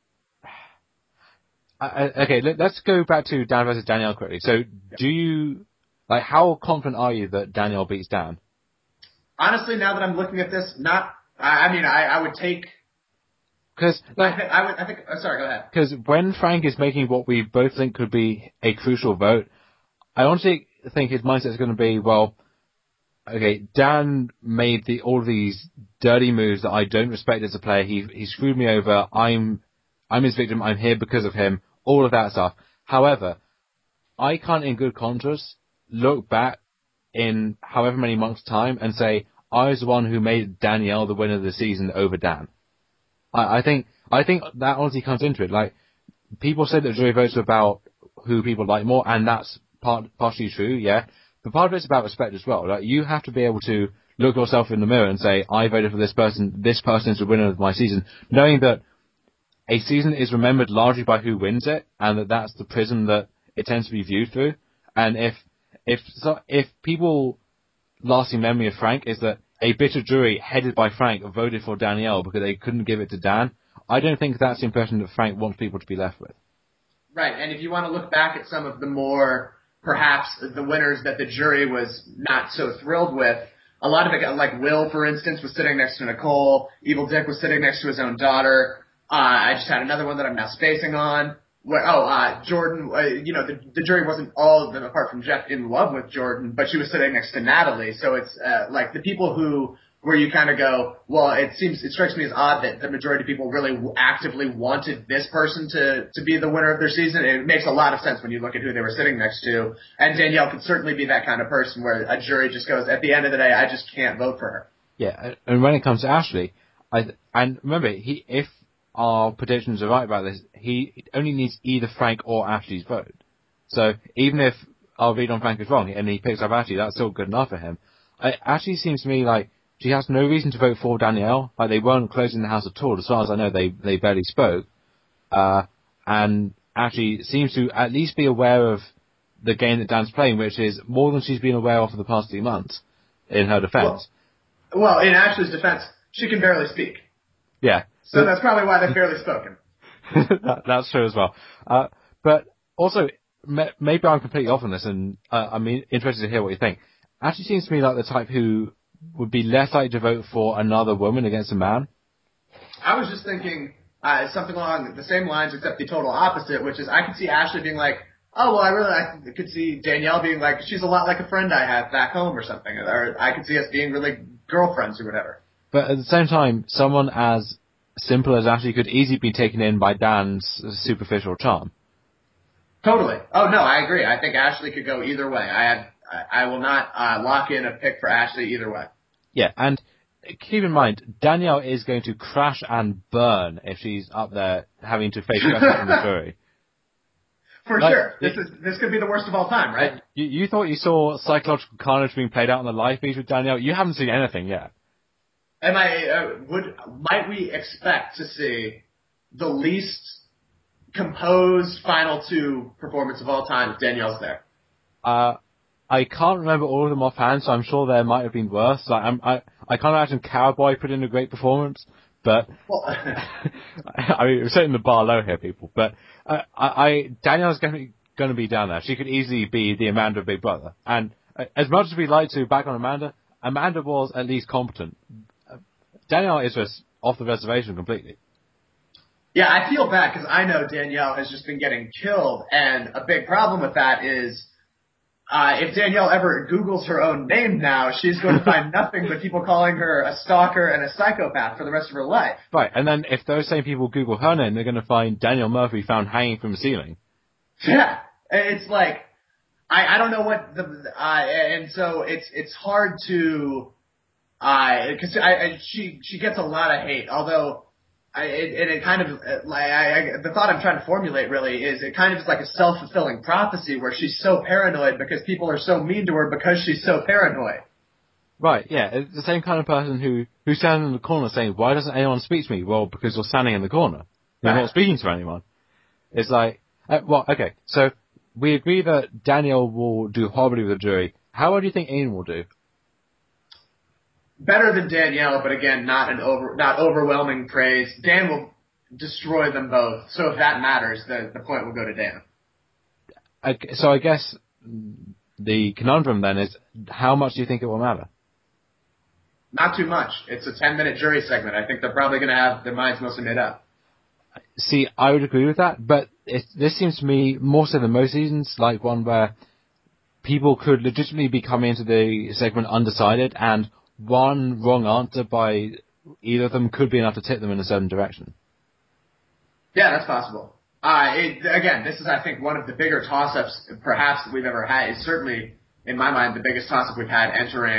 okay, let's go back to Dan versus Danielle quickly. So, how confident are you that Danielle beats Dan? Honestly, now that I'm looking at this, I would take. Because I think. Sorry, go ahead. Because when Frank is making what we both think could be a crucial vote, I honestly think his mindset is going to be, well, okay, Dan made all these dirty moves that I don't respect as a player. He screwed me over. I'm his victim. I'm here because of him. All of that stuff. However, I can't in good conscience look back in however many months' time and say, I was the one who made Danielle the winner of the season over Dan. I think that honestly comes into it. Like, people say that jury votes are about who people like more, and that's partially true, yeah. But part of it's about respect as well. Like, you have to be able to look yourself in the mirror and say, I voted for this person is the winner of my season, knowing that a season is remembered largely by who wins it, and that's the prism that it tends to be viewed through. And if people lasting memory of Frank is that a bitter jury headed by Frank voted for Danielle because they couldn't give it to Dan, I don't think that's the impression that Frank wants people to be left with. Right, and if you want to look back at some of the more, perhaps, the winners that the jury was not so thrilled with, a lot of it, like Will, for instance, was sitting next to Nicole. Evil Dick was sitting next to his own daughter. I just had another one that I'm now spacing on. Jordan, the jury wasn't all of them, apart from Jeff, in love with Jordan, but she was sitting next to Natalie. So it's, like the people where you kind of go, well, it strikes me as odd that the majority of people really actively wanted this person to be the winner of their season. It makes a lot of sense when you look at who they were sitting next to. And Danielle could certainly be that kind of person where a jury just goes, at the end of the day, I just can't vote for her. Yeah, and when it comes to Ashley, and remember, if our predictions are right about this, he only needs either Frank or Ashley's vote. So even if our read on Frank is wrong and he picks up Ashley, that's still good enough for him. Ashley seems to me like she has no reason to vote for Danielle. Like, they weren't closing the house at all. As far as I know, they barely spoke. And Ashley seems to at least be aware of the game that Dan's playing, which is more than she's been aware of for the past 2 months, in her defense. Well, in Ashley's defense, she can barely speak. Yeah. So that's probably why they've barely spoken. That's true as well. But also, maybe I'm completely off on this, and I'm interested to hear what you think. Ashley seems to me like the type who would be less likely to vote for another woman against a man. I was just thinking something along the same lines, except the total opposite, which is I could see Ashley being like, oh, well, I could see Danielle being like, she's a lot like a friend I have back home or something. Or I could see us being really girlfriends or whatever. But at the same time, someone as simple as Ashley could easily be taken in by Dan's superficial charm. Totally. Oh, no, I agree. I think Ashley could go either way. I will not lock in a pick for Ashley either way. Yeah, and keep in mind, Danielle is going to crash and burn if she's up there having to face pressure from the jury. For sure. This could be the worst of all time, right? You thought you saw psychological carnage being played out on the live feed with Danielle? You haven't seen anything yet. Might we expect to see the least composed final 2 performance of all time if Danielle's there? I can't remember all of them offhand, so I'm sure there might have been worse. Like, I can't imagine Cowboy put in a great performance, but I mean, we're setting the bar low here, people. But Danielle's going to be down there. She could easily be the Amanda of Big Brother. And as much as we like to back on Amanda was at least competent. Danielle is just off the reservation completely. Yeah, I feel bad because I know Danielle has just been getting killed, and a big problem with that is if Danielle ever Googles her own name now, she's going to find nothing but people calling her a stalker and a psychopath for the rest of her life. Right, and then if those same people Google her name, they're going to find Danielle Murphy found hanging from the ceiling. Yeah, it's like I don't know what and so it's hard to because she gets a lot of hate, although. The thought I'm trying to formulate really is it kind of is like a self-fulfilling prophecy where she's so paranoid because people are so mean to her because she's so paranoid. Right, yeah. It's the same kind of person who's standing in the corner saying, why doesn't anyone speak to me? Well, because you're standing in the corner. You're not speaking to anyone. It's like, okay, so we agree that Danielle will do horribly with the jury. How well do you think Ian will do? Better than Danielle, but again, not overwhelming praise. Dan will destroy them both. So if that matters, the point will go to Dan. So I guess the conundrum then is, how much do you think it will matter? Not too much. It's a 10-minute jury segment. I think they're probably going to have their minds mostly made up. See, I would agree with that, but this seems to me, more so than most seasons, like one where people could legitimately be coming into the segment undecided, and one wrong answer by either of them could be enough to tip them in a certain direction. Yeah, that's possible. Again, this is, I think, one of the bigger toss-ups perhaps that we've ever had. It's certainly, in my mind, the biggest toss-up we've had entering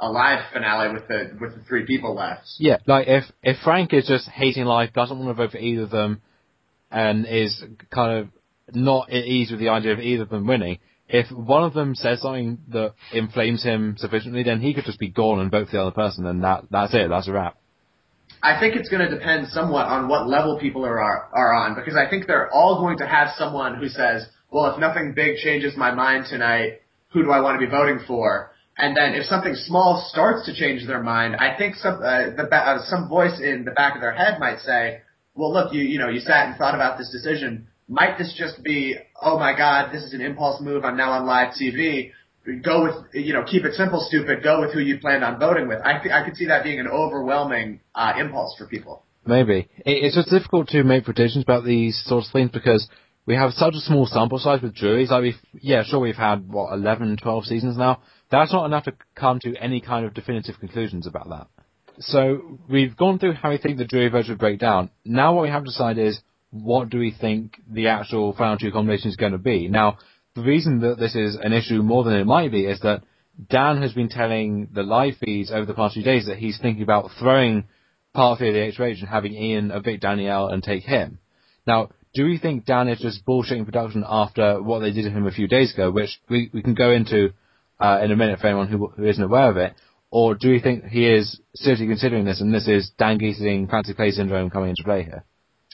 a live finale with the three people left. Yeah, like if Frank is just hating life, doesn't want to vote for either of them, and is kind of not at ease with the idea of either of them winning, if one of them says something that inflames him sufficiently, then he could just be gone and vote for the other person, and that's it. That's a wrap. I think it's going to depend somewhat on what level people are on, because I think they're all going to have someone who says, well, if nothing big changes my mind tonight, who do I want to be voting for? And then if something small starts to change their mind, I think some voice in the back of their head might say, well, look, you sat and thought about this decision. Might this just be, oh my God, this is an impulse move, I'm now on live TV. Go with, keep it simple, stupid. Go with who you planned on voting with. I could see that being an overwhelming impulse for people. Maybe. It's just difficult to make predictions about these sorts of things because we have such a small sample size with juries. Like we've had, 11, 12 seasons now. That's not enough to come to any kind of definitive conclusions about that. So we've gone through how we think the jury votes would break down. Now what we have to decide is, what do we think the actual final two combination is going to be? Now, the reason that this is an issue more than it might be is that Dan has been telling the live feeds over the past few days that he's thinking about throwing part 3 of the HOH and having Ian evict Danielle and take him. Now, do we think Dan is just bullshitting production after what they did to him a few days ago, which we can go into in a minute for anyone who isn't aware of it, or do we think he is seriously considering this and this is Dan Giesling fancy play syndrome coming into play here?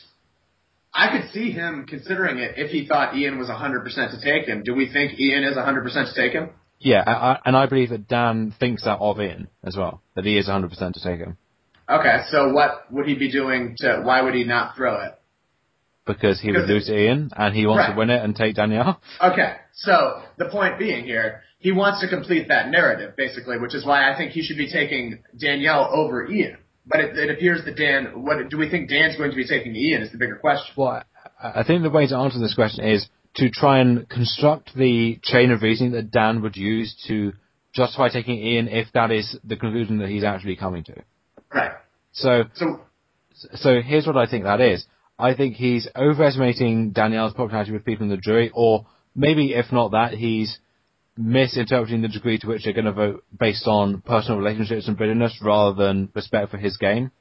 I could see him considering it if he thought Ian was 100% to take him. Do we think Ian is 100% to take him? Yeah, and I believe that Dan thinks that of Ian as well, that he is 100% to take him. Okay, so what would he be doing why would he not throw it? Because he would lose to Ian, and he wants to win it and take Danielle. Okay, so the point being here, he wants to complete that narrative, basically, which is why I think he should be taking Danielle over Ian. But it appears that do we think Dan's going to be taking Ian is the bigger question. Well, I think the way to answer this question is to try and construct the chain of reasoning that Dan would use to justify taking Ian if that is the conclusion that he's actually coming to. Right. So here's what I think that is. I think he's overestimating Danielle's popularity with people in the jury, or maybe if not that, he's misinterpreting the degree to which they're going to vote based on personal relationships and bitterness rather than respect for his game.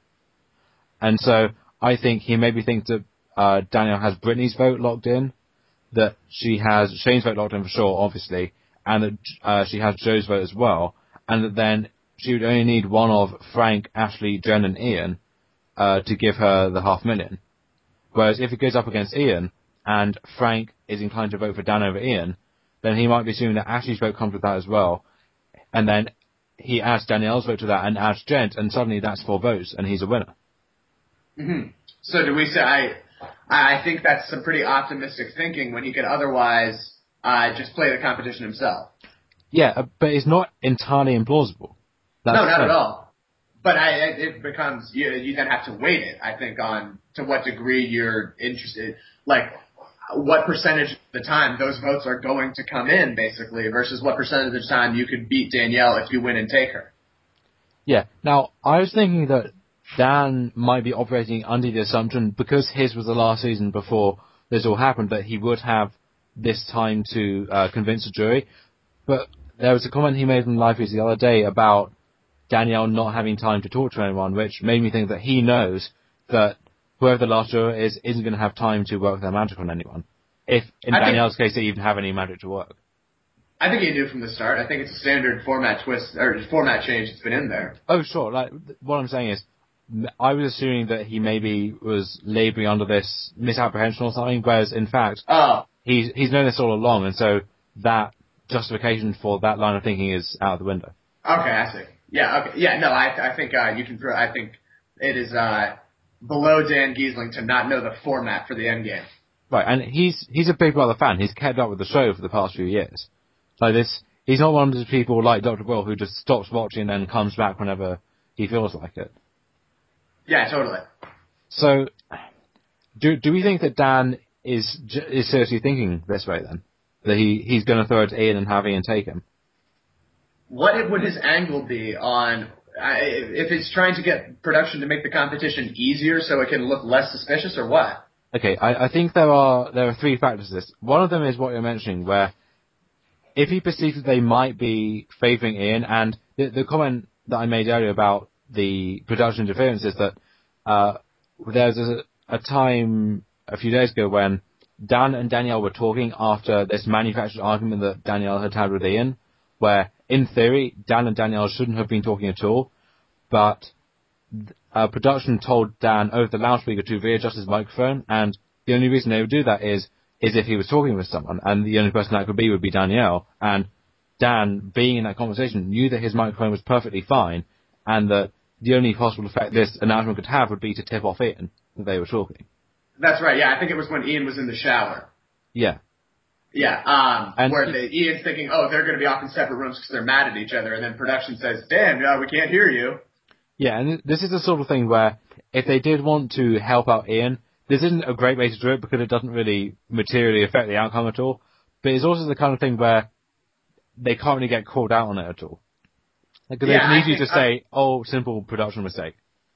And so I think he maybe thinks that Danielle has Brittany's vote locked in, that she has Shane's vote locked in for sure, obviously, and that she has Joe's vote as well, and that then she would only need one of Frank, Ashley, Jen, and Ian to give her the $500,000. Whereas if it goes up against Ian, and Frank is inclined to vote for Dan over Ian, then he might be assuming that Ashley's vote comes with that as well, and then he adds Danielle's vote to that and adds Jen, and suddenly that's 4 votes, and he's a winner. Mm-hmm. So do we say, I think that's some pretty optimistic thinking when he could otherwise just play the competition himself. Yeah, but it's not entirely implausible. No, not at all. But it becomes, you then have to weight it, I think, on to what degree you're interested, like what percentage of the time those votes are going to come in, basically, versus what percentage of the time you could beat Danielle if you win and take her. Yeah. Now, I was thinking that Dan might be operating under the assumption, because his was the last season before this all happened, that he would have this time to convince the jury. But there was a comment he made in Live Feeds the other day about Danielle not having time to talk to anyone, which made me think that he knows that whoever the last juror is isn't going to have time to work their magic on anyone. If, in Danielle's case, they even have any magic to work. I think he knew from the start. I think it's a standard format twist, or format change that's been in there. Oh, sure. Like, what I'm saying is, I was assuming that he maybe was laboring under this misapprehension or something, whereas, in fact, he's known this all along, and so that justification for that line of thinking is out of the window. Okay, I see. Yeah, okay. Yeah, no, I think you can throw, I think it is below Dan Giesling to not know the format for the endgame. Right, and he's a Big Brother fan. He's kept up with the show for the past few years. Like this, he's not one of those people like Dr. Will who just stops watching and then comes back whenever he feels like it. Yeah, totally. So, do we think that Dan is seriously thinking this way then? That he's going to throw it to Ian and have Ian take him? What would his angle be on, if he's trying to get production to make the competition easier so it can look less suspicious, or what? Okay, I think there are 3 factors to this. One of them is what you're mentioning, where if he perceives that they might be favouring Ian, and the comment that I made earlier about the production interference is that there's a time a few days ago when Dan and Danielle were talking after this manufactured argument that Danielle had with Ian, where, in theory, Dan and Danielle shouldn't have been talking at all, but production told Dan over the loudspeaker to readjust his microphone, and the only reason they would do that is if he was talking with someone, and the only person that could be Danielle, and Dan, being in that conversation, knew that his microphone was perfectly fine, and that the only possible effect this announcement could have would be to tip off Ian that they were talking. That's right, yeah, I think it was when Ian was in the shower. Yeah. Yeah, where Ian's thinking, oh, they're going to be off in separate rooms because they're mad at each other, and then production says, Dan, we can't hear you. Yeah, and this is the sort of thing where if they did want to help out Ian, this isn't a great way to do it because it doesn't really materially affect the outcome at all, but it's also the kind of thing where they can't really get called out on it at all. Because they can easily just say, simple production mistake.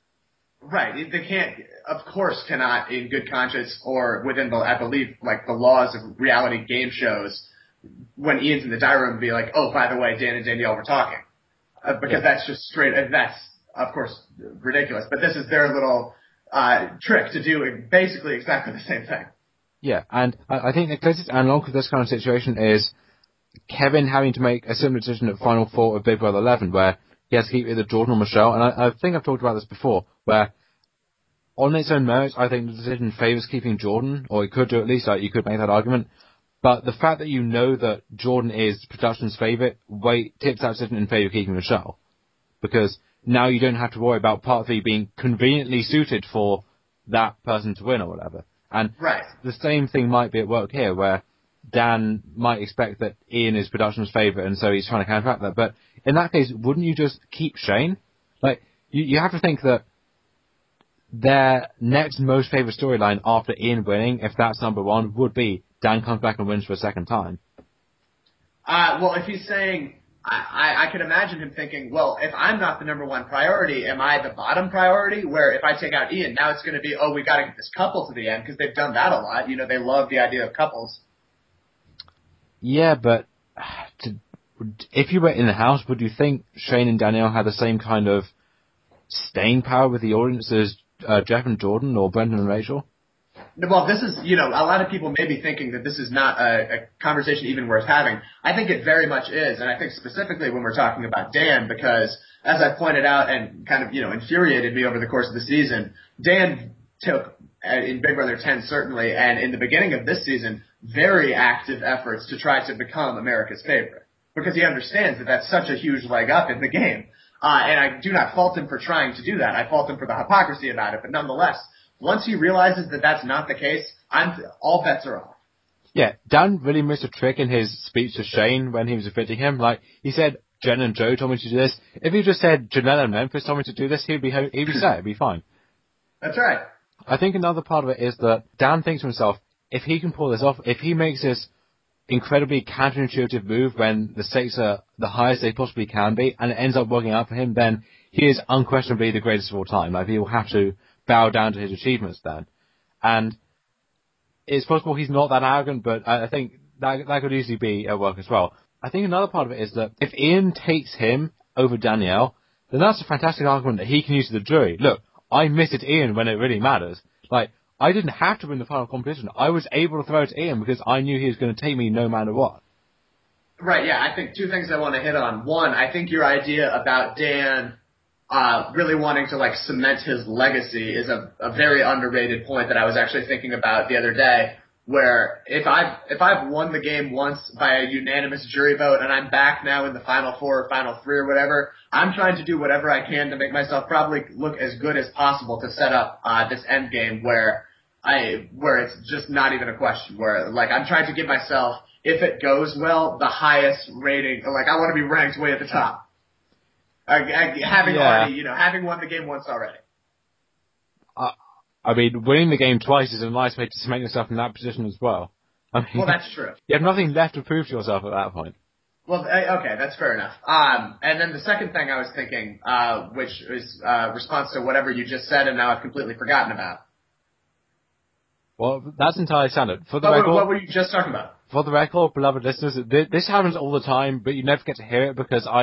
Right. They can't, of course, cannot, in good conscience or within I believe, like the laws of reality game shows, when Ian's in the diary room, be like, oh, by the way, Dan and Danielle were talking. Because that's just straight, that's, of course, ridiculous. But this is their little trick to do basically exactly the same thing. Yeah, and I think the closest analog to this kind of situation is Kevin having to make a similar decision at Final Four of Big Brother 11, where he has to keep either Jordan or Michelle, and I think I've talked about this before, where on its own merits, I think the decision favours keeping Jordan, or it could do at least, you could make that argument, but the fact that you know that Jordan is production's favourite, tips that decision in favour of keeping Michelle, because now you don't have to worry about part 3 being conveniently suited for that person to win or whatever. And the same thing might be at work here, where Dan might expect that Ian is production's favourite, and so he's trying to counteract that. But in that case, wouldn't you just keep Shane? Like, you have to think that their next most favourite storyline after Ian winning, if that's number 1, would be Dan comes back and wins for a second time. Well, if he's saying, I can imagine him thinking, well, if I'm not the number 1 priority, am I the bottom priority? Where if I take out Ian, now it's going to be, we got to get this couple to the end, because they've done that a lot. You know, they love the idea of couples. Yeah, but if you were in the house, would you think Shane and Danielle had the same kind of staying power with the audience as Jeff and Jordan or Brendan and Rachel? Well, this is, a lot of people may be thinking that this is not a conversation even worth having. I think it very much is, and I think specifically when we're talking about Dan, because as I pointed out and kind of, infuriated me over the course of the season, Dan took, in Big Brother 10 certainly, and in the beginning of this season, very active efforts to try to become America's favorite, because he understands that that's such a huge leg up in the game. And I do not fault him for trying to do that. I fault him for the hypocrisy about it, but nonetheless, once he realizes that that's not the case, all bets are off. Yeah, Dan really missed a trick in his speech to Shane when he was evicting him. Like, he said, Jen and Joe told me to do this. If he just said, Janelle and Memphis told me to do this, he'd be set, it'd be fine. That's right. I think another part of it is that Dan thinks to himself, if he can pull this off, if he makes this incredibly counterintuitive move when the stakes are the highest they possibly can be, and it ends up working out for him, then he is unquestionably the greatest of all time. Like, he will have to bow down to his achievements then. And it's possible he's not that arrogant, but I think that could easily be at work as well. I think another part of it is that if Ian takes him over Danielle, then that's a fantastic argument that he can use to the jury. Look, I missed Ian when it really matters. Like, I didn't have to win the final competition. I was able to throw it to Ian because I knew he was going to take me no matter what. Right, yeah. I think 2 things I want to hit on. One, I think your idea about Dan really wanting to, cement his legacy is a very underrated point that I was actually thinking about the other day, where if I've won the game once by a unanimous jury vote and I'm back now in the Final Four or Final Three or whatever, I'm trying to do whatever I can to make myself probably look as good as possible to set up this end game where it's just not even a question, where I'm trying to give myself, if it goes well, the highest rating. I want to be ranked way at the top. Having won the game once already. I mean, winning the game twice is a nice way to cement yourself in that position as well. I mean, well, that's true. You have nothing left to prove to yourself at that point. Well, okay, that's fair enough. And then the second thing I was thinking, which is response to whatever you just said, and now I've completely forgotten about. Well, that's entirely standard. For the record, record, what were you just talking about? For the record, beloved listeners, this happens all the time, but you never get to hear it because I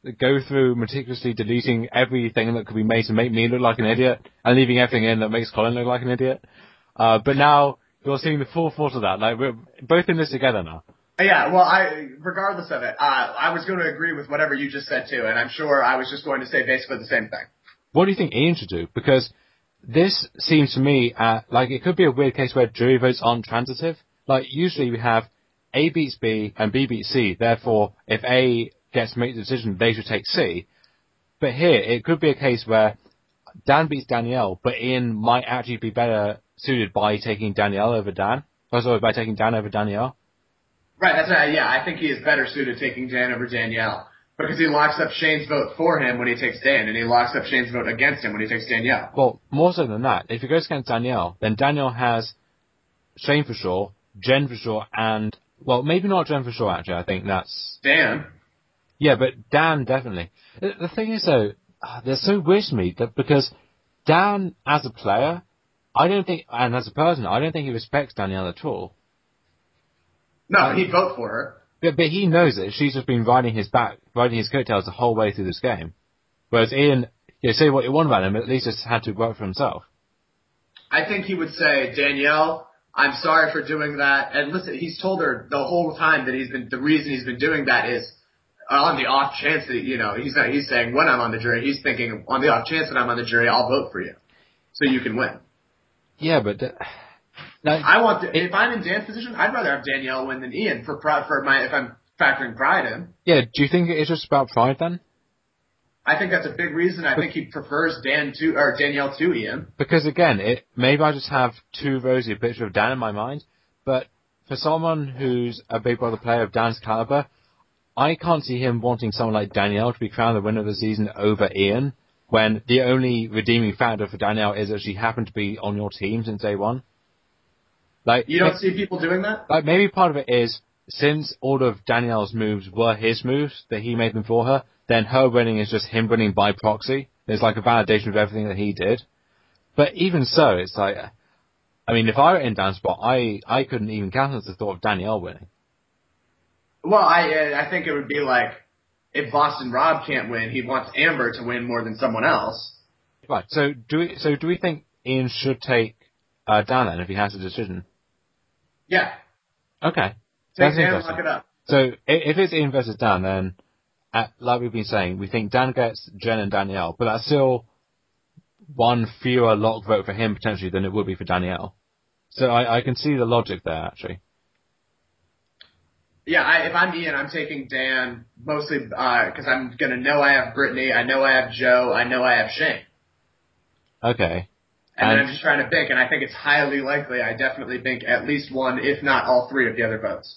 go through meticulously deleting everything that could be made to make me look like an idiot and leaving everything in that makes Colin look like an idiot. But now you're seeing the full force of that. Like, we're both in this together now. Yeah, well, regardless of it, I was going to agree with whatever you just said too, and I'm sure I was just going to say basically the same thing. What do you think Ian should do? Because this seems to me like it could be a weird case where jury votes aren't transitive. Like, usually we have A beats B and B beats C, therefore if A gets to make the decision, they should take C. But here, it could be a case where Dan beats Danielle, but Ian might actually be better suited by taking Danielle over Dan. Or sorry, by taking Dan over Danielle. Right, that's right. Yeah, I think he is better suited taking Dan over Danielle because he locks up Shane's vote for him when he takes Dan, and he locks up Shane's vote against him when he takes Danielle. Well, more so than that, if he goes against Danielle, then Danielle has Shane for sure, Jen for sure, and, well, maybe not Jen for sure, actually. I think that's... Dan. Yeah, but Dan, definitely. The thing is, though, they're so weird to me that because Dan, as a player, I don't think, and as a person, I don't think he respects Danielle at all. No, he'd vote for her. But he knows that she's just been riding his coattails the whole way through this game. Whereas Ian, say what you want about him, at least just had to work for himself. I think he would say, Danielle, I'm sorry for doing that. And listen, he's told her the whole time that the reason he's been doing that is on the off chance that, he's saying when I'm on the jury, he's thinking on the off chance that I'm on the jury, I'll vote for you. So you can win. Yeah, but... if I'm in Dan's position, I'd rather have Danielle win than Ian if I'm factoring pride in. Yeah, do you think it is just about pride then? I think that's a big reason. I think he prefers Danielle to Ian. Because again, maybe I just have too rosy a picture of Dan in my mind, but for someone who's a Big Brother player of Dan's caliber, I can't see him wanting someone like Danielle to be crowned the winner of the season over Ian, when the only redeeming factor for Danielle is that she happened to be on your team since day one. Like, you don't see people doing that? Like, maybe part of it is, since all of Danielle's moves were his moves, that he made them for her, then her winning is just him winning by proxy. It's like a validation of everything that he did. But even so, it's like, I mean, if I were in Dan's spot, I couldn't even countenance the thought of Danielle winning. Well, I think it would be like, if Boston Rob can't win, he wants Amber to win more than someone else. Right, so do we think Ian should take Dan then, if he has a decision? Yeah. Okay. Take Dan and lock it up. So if it's Ian versus Dan, then like we've been saying, we think Dan gets Jen and Danielle, but that's still one fewer lock vote for him potentially than it would be for Danielle. So I can see the logic there, actually. Yeah, if I'm Ian, I'm taking Dan mostly because I'm going to know I have Brittany, I know I have Joe, I know I have Shane. Okay. And then I'm just trying to think, and I think it's highly likely, I definitely think at least one, if not all three of the other votes.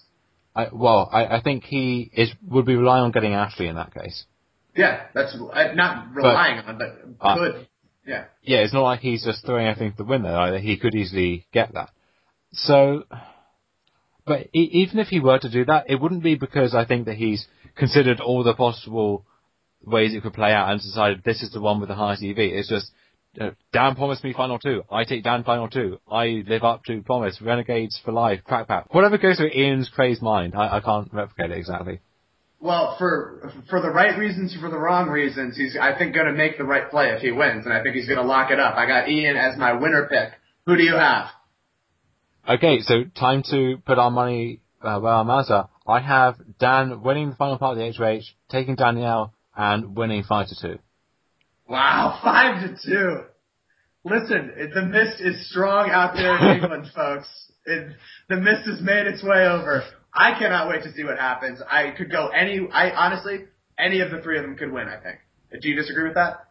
I think he would be relying on getting Ashley in that case. Yeah, that's not relying on, but could. Yeah. Yeah, it's not like he's just throwing everything to the wind there. Either. He could easily get that. So, but even if he were to do that, it wouldn't be because I think that he's considered all the possible ways it could play out and decided this is the one with the highest EV. It's just, Dan promised me final two. I take Dan final two. I live up to promise. Renegades for life. Crack pack. Whatever goes through Ian's crazed mind, I can't replicate it exactly. Well, for the right reasons, for the wrong reasons, he's, I think, going to make the right play if he wins, and I think he's going to lock it up. I got Ian as my winner pick. Who do you have? Okay, so time to put our money where our mouths are. I have Dan winning the final part of the HOH, taking Danielle, and winning 5-2. Wow, 5-2. Listen, the mist is strong out there in England, folks. The mist has made its way over. I cannot wait to see what happens. I could go honestly, any of the three of them could win, I think. Do you disagree with that?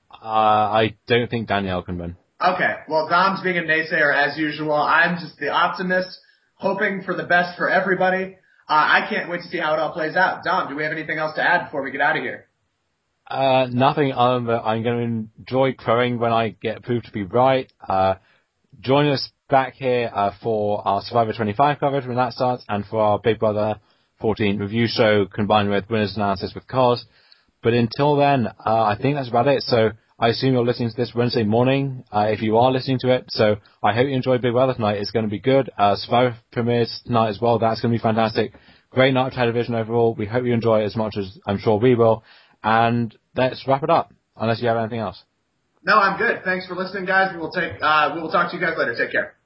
I don't think Danielle can win. Okay, well, Dom's being a naysayer as usual. I'm just the optimist, hoping for the best for everybody. I can't wait to see how it all plays out. Dom, do we have anything else to add before we get out of here? Nothing other than I'm going to enjoy crowing when I get proved to be right. Join us back here for our Survivor 25 coverage when that starts, and for our Big Brother 14 review show combined with winners analysis with Cos. But until then, I think that's about it. So I assume you're listening to this Wednesday morning, if you are listening to it. So I hope you enjoy Big Brother tonight. It's going to be good. Survivor premieres tonight as well. That's going to be fantastic. Great night of television overall. We hope you enjoy it as much as I'm sure we will. And let's wrap it up, unless you have anything else. No, I'm good. Thanks for listening, guys. We will talk to you guys later. Take care.